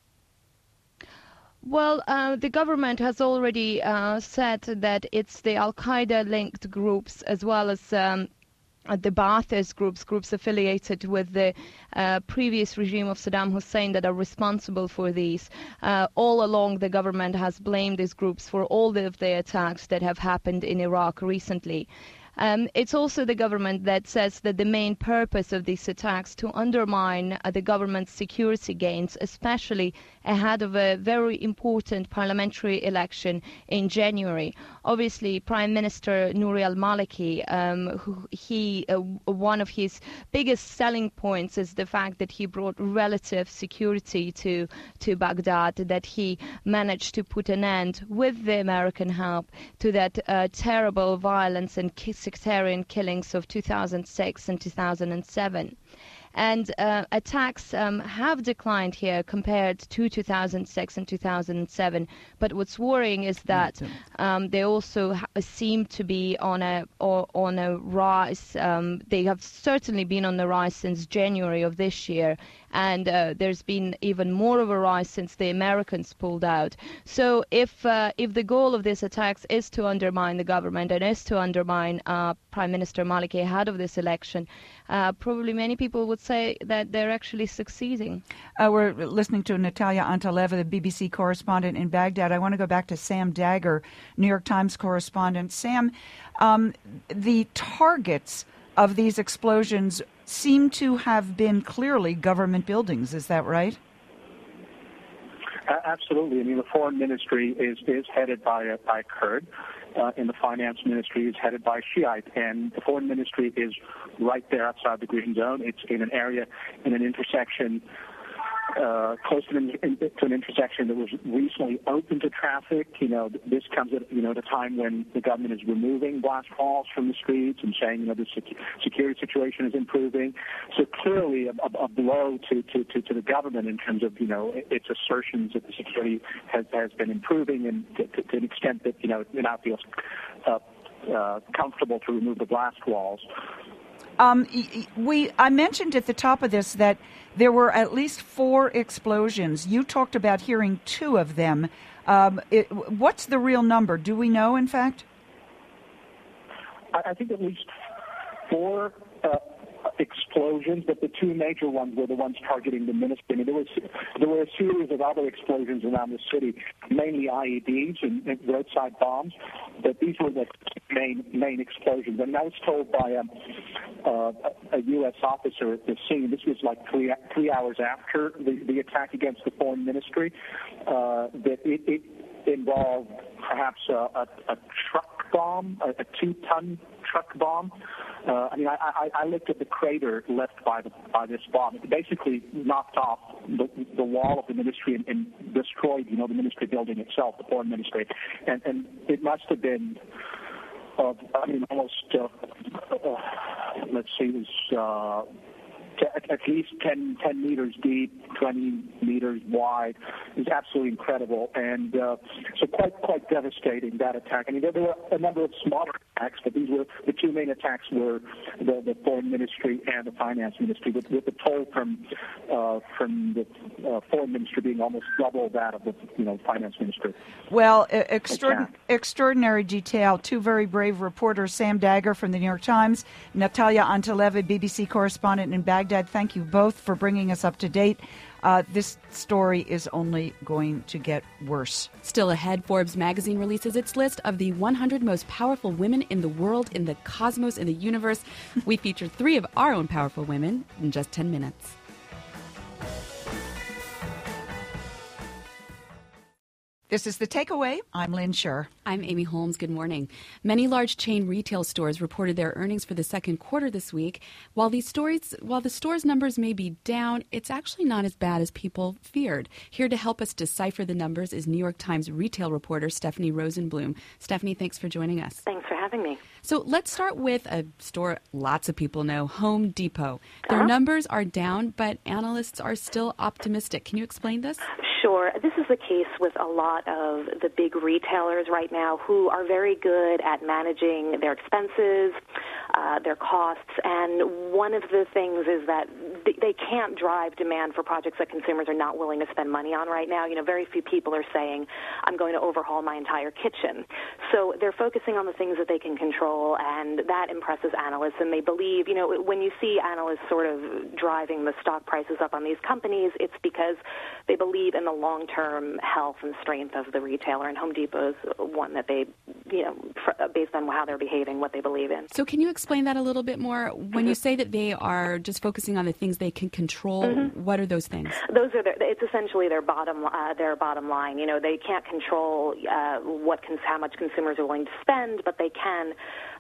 Well, the government has already said that it's the Al-Qaeda-linked groups as well as the Ba'athist groups affiliated with the previous regime of Saddam Hussein that are responsible for these. All along, the government has blamed these groups for all of the attacks that have happened in Iraq recently. It's also the government that says that the main purpose of these attacks to undermine the government's security gains, especially ahead of a very important parliamentary election in January. Obviously, Prime Minister Nouri al-Maliki, one of his biggest selling points is the fact that he brought relative security to Baghdad, that he managed to put an end, with the American help, to that terrible violence and sectarian killings of 2006 and 2007. And attacks have declined here compared to 2006 and 2007. But what's worrying is that they also seem to be on a rise. They have certainly been on the rise since January of this year. And there's been even more of a rise since the Americans pulled out. So if the goal of these attacks is to undermine the government and is to undermine Prime Minister Maliki ahead of this election, probably many people would say that they're actually succeeding. We're listening to Natalia Antaleva, the BBC correspondent in Baghdad. I want to go back to Sam Dagger, New York Times correspondent. Sam, the targets of these explosions seem to have been clearly government buildings. Is that right? Absolutely. I mean, the foreign ministry is headed by a Kurd, and the finance ministry is headed by a Shiite. And the foreign ministry is right there outside the green zone. It's in an area, in an intersection, close to an intersection that was recently open to traffic. You know, this comes at a time when the government is removing blast walls from the streets and saying, the security situation is improving. So clearly a blow to the government in terms of, its assertions that the security has been improving, and to an extent that, it now feels comfortable to remove the blast walls. I mentioned at the top of this that there were at least 4 explosions. You talked about hearing 2 of them. What's the real number? Do we know, in fact? I think at least 4 explosions, but the 2 major ones were the ones targeting the ministry. I mean, there were a series of other explosions around the city, mainly IEDs and roadside bombs, but these were the main explosions. And I was told by a U.S. officer at the scene, this was like 3 hours after the attack against the foreign ministry, that it involved perhaps a truck bomb, a 2-ton truck bomb. I looked at the crater left by this bomb. It basically knocked off the wall of the ministry and destroyed, the ministry building itself, the foreign ministry. And it must have been, almost, let's see, it was at least 10 meters deep, 20 meters wide. It was absolutely incredible, and so quite devastating, that attack. I mean, there were a number of smaller attacks, but these were the 2 main attacks were the foreign ministry and the finance ministry, with the toll from the foreign ministry being almost double that of the finance ministry. Well, extraordinary detail. 2 very brave reporters, Sam Dagger from the New York Times, Natalia Antaleva, BBC correspondent in Baghdad. Thank you both for bringing us up to date. This story is only going to get worse. Still ahead, Forbes magazine releases its list of the 100 most powerful women in the world, in the cosmos, in the universe. We feature 3 of our own powerful women in just 10 minutes. This is The Takeaway. I'm Lynn Scher. I'm Amy Holmes. Good morning. Many large chain retail stores reported their earnings for the second quarter this week. While the store's numbers may be down, it's actually not as bad as people feared. Here to help us decipher the numbers is New York Times retail reporter Stephanie Rosenblum. Stephanie, thanks for joining us. Thanks for having me. So let's start with a store lots of people know, Home Depot. Their numbers are down, but analysts are still optimistic. Can you explain this? Sure. This is the case with a lot of the big retailers right now who are very good at managing their expenses, their costs, and one of the things is that they can't drive demand for projects that consumers are not willing to spend money on right now. Very few people are saying, I'm going to overhaul my entire kitchen. So they're focusing on the things that they can control, and that impresses analysts, and they believe, when you see analysts sort of driving the stock prices up on these companies, it's because they believe in the long-term health and strength of the retailer, and Home Depot is one that they, based on how they're behaving, what they believe in. So can you explain that a little bit more? When you say that they are just focusing on the things they can control, what are those things? Those are it's essentially their bottom line. They can't control how much consumers are willing to spend, but they can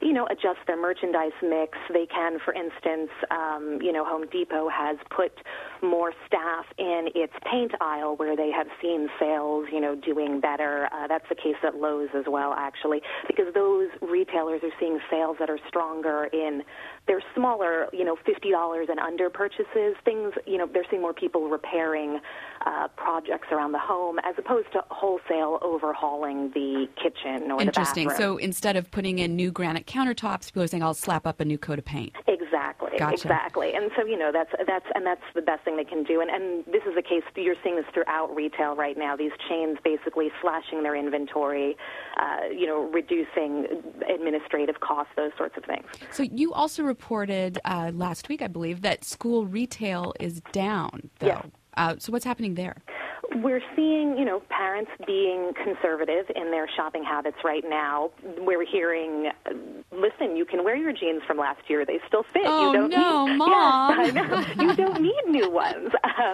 adjust their merchandise mix. They can, for instance, Home Depot has put more staff in its paint aisle where they have seen sales, doing better. That's the case at Lowe's as well, actually, because those retailers are seeing sales that are stronger in their smaller, $50 and under purchases. Things, they're seeing more people repairing projects around the home as opposed to wholesale overhauling the kitchen or the bathroom. Interesting. So instead of putting in new granite countertops, people are saying, I'll slap up a new coat of paint. Exactly. Gotcha. Exactly. And so, that's the best thing they can do. And this is the case, you're seeing this throughout retail right now, these chains basically slashing their inventory, reducing administrative costs, those sorts of things. So you also reported last week, I believe, that school retail is down, though. Yes. So what's happening there? We're seeing, parents being conservative in their shopping habits right now. We're hearing, listen, you can wear your jeans from last year. They still fit. Oh, you don't no, need, Mom. Yes, I know. You don't need new ones.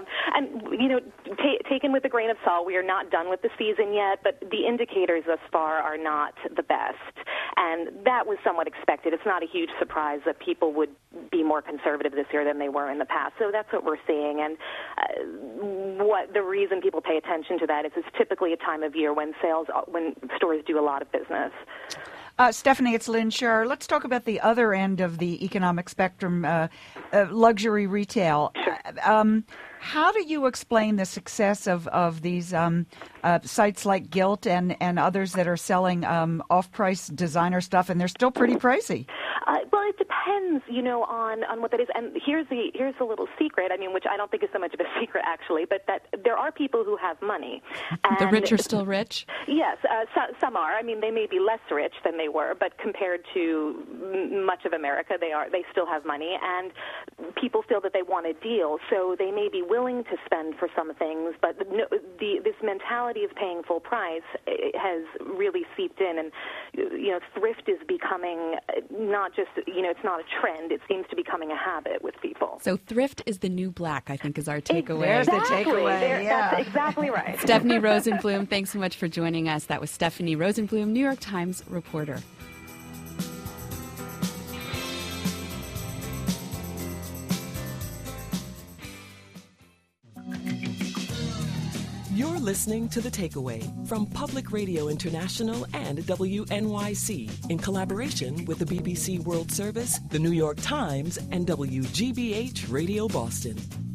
Taken with a grain of salt, we are not done with the season yet, but the indicators thus far are not the best. And that was somewhat expected. It's not a huge surprise that people would be more conservative this year than they were in the past. So that's what we're seeing. And what the reason people pay attention to that is it's typically a time of year when stores do a lot of business. Stephanie, it's Lynn Sherr. Let's talk about the other end of the economic spectrum, luxury retail. Sure. How do you explain the success of these sites like Gilt and others that are selling off-price designer stuff, and they're still pretty pricey? Well, it depends, on what that is. And here's a little secret, which I don't think is so much of a secret, actually, but that there are people who have money. And the rich are still rich? Yes, some are. They may be less rich than they were, but compared to much of America, they still have money, and people feel that they want a deal, so they may be willing to spend for some things, but this mentality of paying full price has really seeped in, and thrift is becoming not just it's not a trend; it seems to be becoming a habit with people. So thrift is the new black, I think, is our takeaway. There's the takeaway. Yeah. That's exactly right. Stephanie Rosenblum, thanks so much for joining us. That was Stephanie Rosenblum, New York Times reporter. You're listening to The Takeaway from Public Radio International and WNYC in collaboration with the BBC World Service, the New York Times, and WGBH Radio Boston.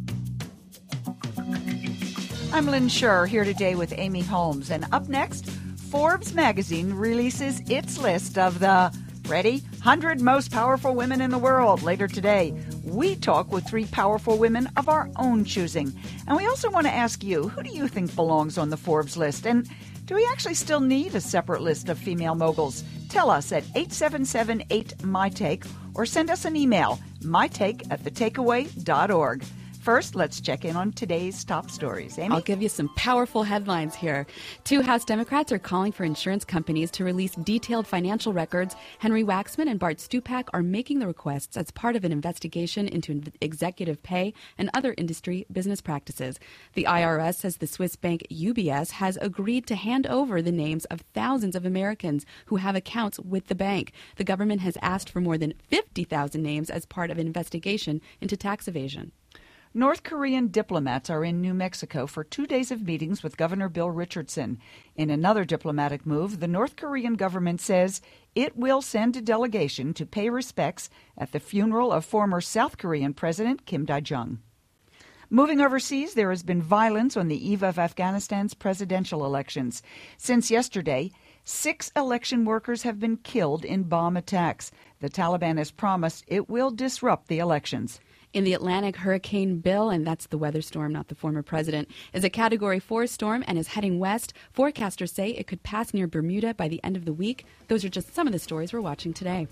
I'm Lynn Sherr, here today with Amy Holmes. And up next, Forbes magazine releases its list of the, ready, 100 most powerful women in the world. Later today, we talk with 3 powerful women of our own choosing. And we also want to ask you, who do you think belongs on the Forbes list? And do we actually still need a separate list of female moguls? Tell us at 877-8MyTake or send us an email, mytake@thetakeaway.org. First, let's check in on today's top stories. Amy? I'll give you some powerful headlines here. 2 House Democrats are calling for insurance companies to release detailed financial records. Henry Waxman and Bart Stupak are making the requests as part of an investigation into executive pay and other industry business practices. The IRS says the Swiss bank UBS has agreed to hand over the names of thousands of Americans who have accounts with the bank. The government has asked for more than 50,000 names as part of an investigation into tax evasion. North Korean diplomats are in New Mexico for 2 days of meetings with Governor Bill Richardson. In another diplomatic move, the North Korean government says it will send a delegation to pay respects at the funeral of former South Korean President Kim Dae-jung. Moving overseas, there has been violence on the eve of Afghanistan's presidential elections. Since yesterday, 6 election workers have been killed in bomb attacks. The Taliban has promised it will disrupt the elections. In the Atlantic, Hurricane Bill, and that's the weather storm, not the former president, is a Category 4 storm and is heading west. Forecasters say it could pass near Bermuda by the end of the week. Those are just some of the stories we're watching today.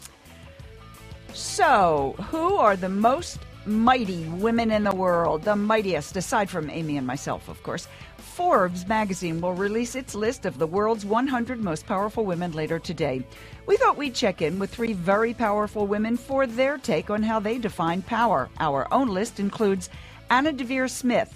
So, who are the most mighty women in the world? The mightiest, aside from Amy and myself, of course. Forbes magazine will release its list of the world's 100 most powerful women later today. We thought we'd check in with 3 very powerful women for their take on how they define power. Our own list includes Anna Deavere Smith,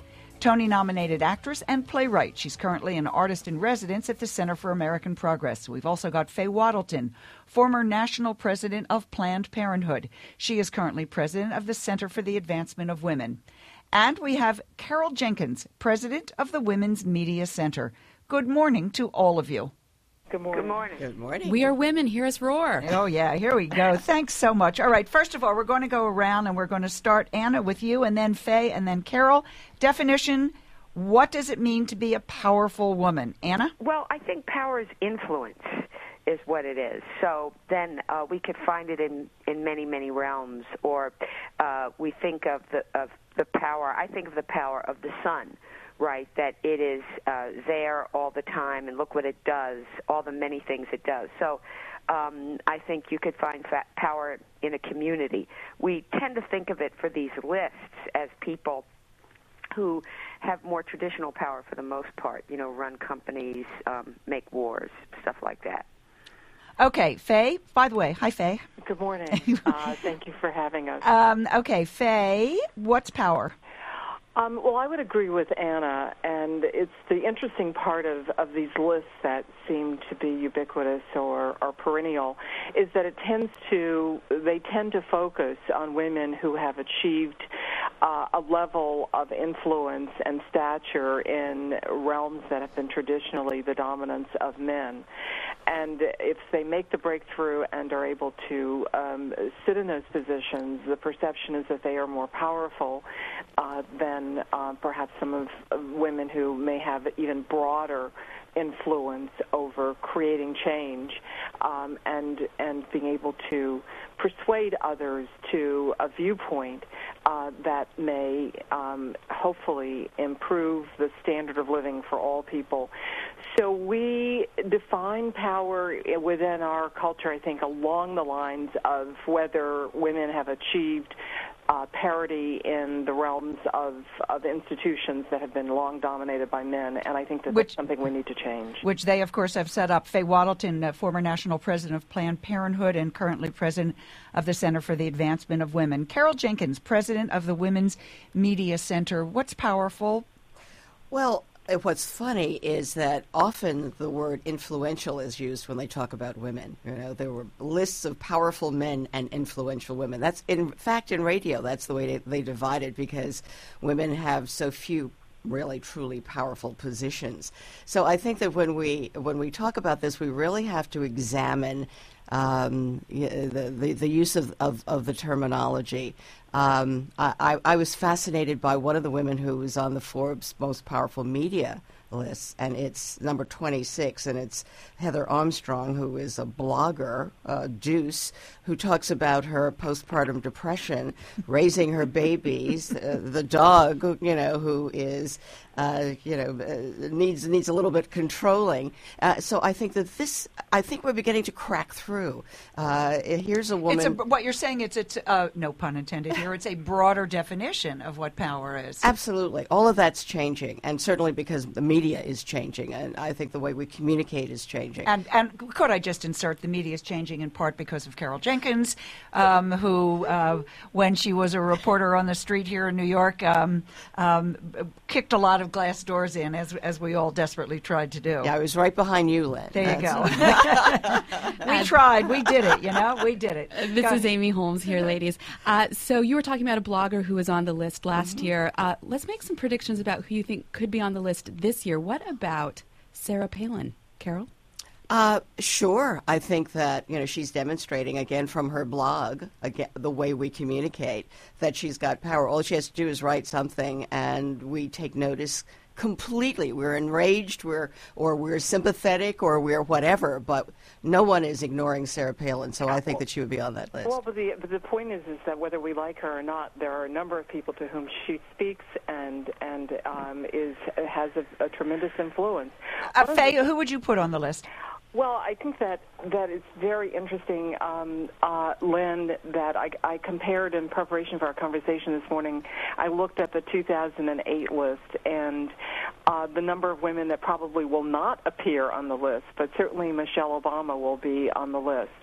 Tony-nominated actress and playwright. She's currently an artist in residence at the Center for American Progress. We've also got Faye Waddleton, former national president of Planned Parenthood. She is currently president of the Center for the Advancement of Women. And we have Carol Jenkins, president of the Women's Media Center. Good morning to all of you. Good morning. Good morning. Good morning. We are women. Hear us roar. Oh, yeah. Here we go. Thanks so much. All right. First of all, we're going to go around and we're going to start, Anna, with you, and then Faye, and then Carol. Definition, what does it mean to be a powerful woman? Anna? Well, I think power is influence is what it is. So then we could find it in many, many realms. Or we think of the power, I think of the power of the sun. Right, that it is there all the time, and look what it does, all the many things it does. So I think you could find power in a community. We tend to think of it for these lists as people who have more traditional power for the most part, run companies, make wars, stuff like that. Okay, Faye, by the way, hi, Faye. Good morning. Thank you for having us. Okay, Faye, what's power? Well, I would agree with Anna, and it's the interesting part of these lists that seem to be ubiquitous or perennial is that they tend to focus on women who have achieved a level of influence and stature in realms that have been traditionally the dominance of men. And if they make the breakthrough and are able to sit in those positions, the perception is that they are more powerful than perhaps some of women who may have even broader influence over creating change and being able to persuade others to a viewpoint that may hopefully improve the standard of living for all people. So we define power within our culture, I think, along the lines of whether women have achieved parity in the realms of institutions that have been long dominated by men, and I think that's something we need to change. Which they, of course, have set up. Faye Waddleton, former national president of Planned Parenthood and currently president of the Center for the Advancement of Women. Carol Jenkins, president of the Women's Media Center. What's powerful? Well, what's funny is that often the word influential is used when they talk about women. There were lists of powerful men and influential women. That's, in fact, in radio, that's the way they divide it because women have so few really truly powerful positions. So I think that when we talk about this, we really have to examine the use of the terminology. I was fascinated by one of the women who was on the Forbes Most Powerful Media list, and it's number 26, and it's Heather Armstrong, who is a blogger, Deuce, who talks about her postpartum depression, raising her babies, the dog, who is, needs a little bit controlling. So I think that I think we're beginning to crack through. Here's a woman. What you're saying, it's no pun intended here, it's a broader definition of what power is. Absolutely. All of that's changing, and certainly because the media is changing, and I think the way we communicate is changing. And could I just insert, the media is changing in part because of Carol Jenkins, who, when she was a reporter on the street here in New York, kicked a lot of glass doors in, as we all desperately tried to do. Yeah, I was right behind you, Lynn. There you go. We tried. We did it, We did it. This is Amy Holmes here, ladies. So you were talking about a blogger who was on the list last year. Let's make some predictions about who you think could be on the list this year. What about Sarah Palin? Carol? Sure. I think that, she's demonstrating, again, from her blog, again, the way we communicate, that she's got power. All she has to do is write something, and we take notice completely. We're enraged, we're sympathetic, or we're whatever, but no one is ignoring Sarah Palin, so I think that she would be on that list. Well, but the point is that whether we like her or not, there are a number of people to whom she speaks and has a tremendous influence. Faye, who would you put on the list? Well, I think that it's very interesting, Lynn, that I compared in preparation for our conversation this morning. I looked at the 2008 list and the number of women that probably will not appear on the list, but certainly Michelle Obama will be on the list.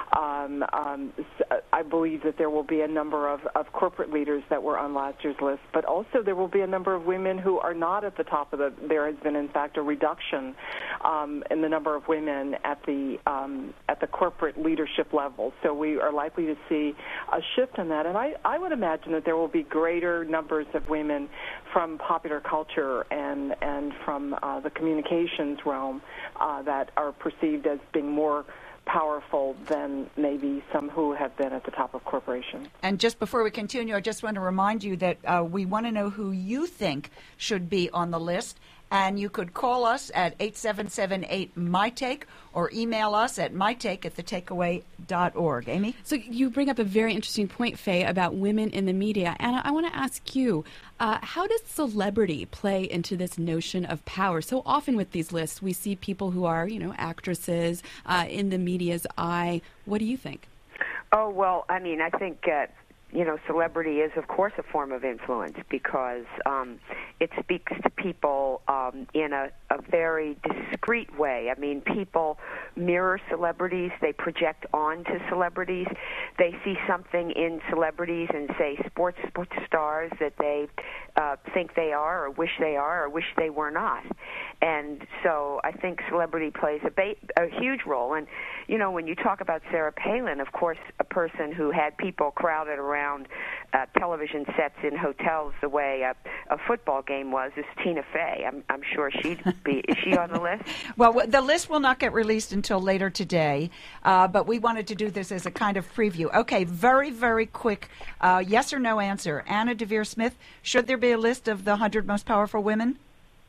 I believe that there will be a number of corporate leaders that were on last year's list, but also there will be a number of women who are not at the top of there has been, in fact, a reduction in the number of women at the corporate leadership level. So we are likely to see a shift in that. And I would imagine that there will be greater numbers of women from popular culture and from the communications realm that are perceived as being more powerful than maybe some who have been at the top of corporations. And just before we continue, I just want to remind you that we want to know who you think should be on the list. And you could call us at 877-8-MyTake or email us at mytake@thetakeaway.org. Amy? So you bring up a very interesting point, Faye, about women in the media. Anna, I want to ask you, how does celebrity play into this notion of power? So often with these lists, we see people who are, actresses in the media's eye. What do you think? Oh, well, I mean, I think celebrity is, of course, a form of influence because it speaks to people in a very discreet way. I mean, people mirror celebrities. They project onto celebrities. They see something in celebrities and say sports stars that they think they are or wish they were not. And so I think celebrity plays a huge role. And, when you talk about Sarah Palin, of course, a person who had people crowded around television sets in hotels the way a football game was is Tina Fey. I'm sure she'd be. Is she on the list? Well, the list will not get released until later today, but we wanted to do this as a kind of preview. Okay, very, very quick yes or no answer. Anna Deavere Smith, should there be a list of the 100 most powerful women?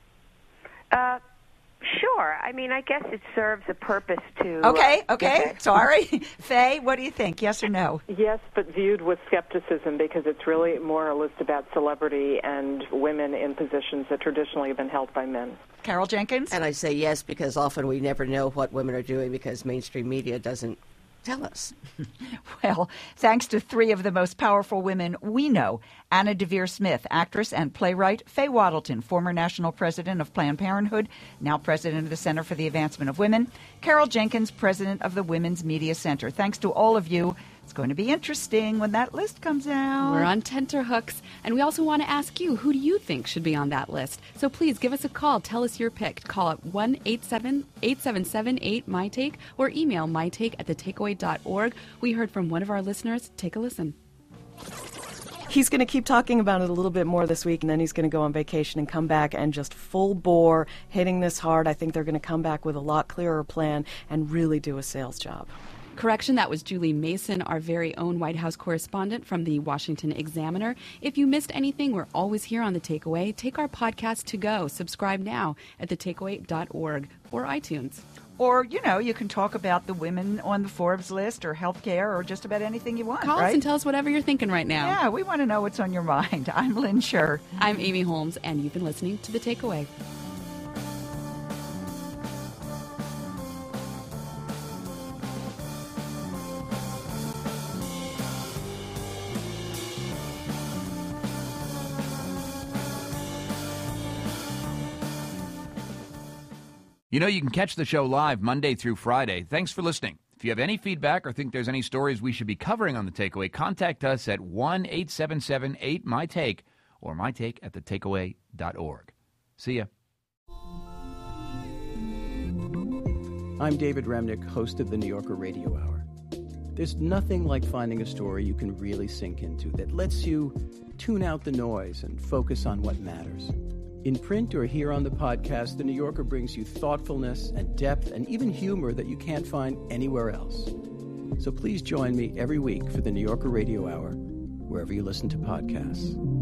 Sure. I mean, I guess it serves a purpose to... Okay. Sorry. Faye, what do you think? Yes or no? Yes, but viewed with skepticism because it's really more a list about celebrity and women in positions that traditionally have been held by men. Carol Jenkins? And I say yes because often we never know what women are doing because mainstream media doesn't tell us. Well, thanks to three of the most powerful women we know: Anna Deavere Smith, actress and playwright; Faye Wattleton, former national president of Planned Parenthood, now president of the Center for the Advancement of Women; Carol Jenkins, president of the Women's Media Center. Thanks to all of you. It's going to be interesting when that list comes out. We're on tenterhooks, and we also want to ask you, who do you think should be on that list? So please give us a call. Tell us your pick. Call at 1-877-8-MyTake or email mytake@thetakeaway.org. We heard from one of our listeners. Take a listen. He's going to keep talking about it a little bit more this week, and then he's going to go on vacation and come back and just full bore, hitting this hard. I think they're going to come back with a lot clearer plan and really do a sales job. Correction, that was Julie Mason, our very own White House correspondent from the Washington Examiner. If you missed anything, we're always here on The Takeaway. Take our podcast to go. Subscribe now at thetakeaway.org or iTunes. Or, you can talk about the women on the Forbes list or healthcare or just about anything you want. Call us and tell us whatever you're thinking right now. Yeah, we want to know what's on your mind. I'm Lynn Scher. I'm Amy Holmes, and you've been listening to The Takeaway. You can catch the show live Monday through Friday. Thanks for listening. If you have any feedback or think there's any stories we should be covering on The Takeaway, contact us at 1-877-8-MyTake or mytake@thetakeaway.org. See ya. I'm David Remnick, host of the New Yorker Radio Hour. There's nothing like finding a story you can really sink into that lets you tune out the noise and focus on what matters. In print or here on the podcast, The New Yorker brings you thoughtfulness and depth and even humor that you can't find anywhere else. So please join me every week for the New Yorker Radio Hour, wherever you listen to podcasts.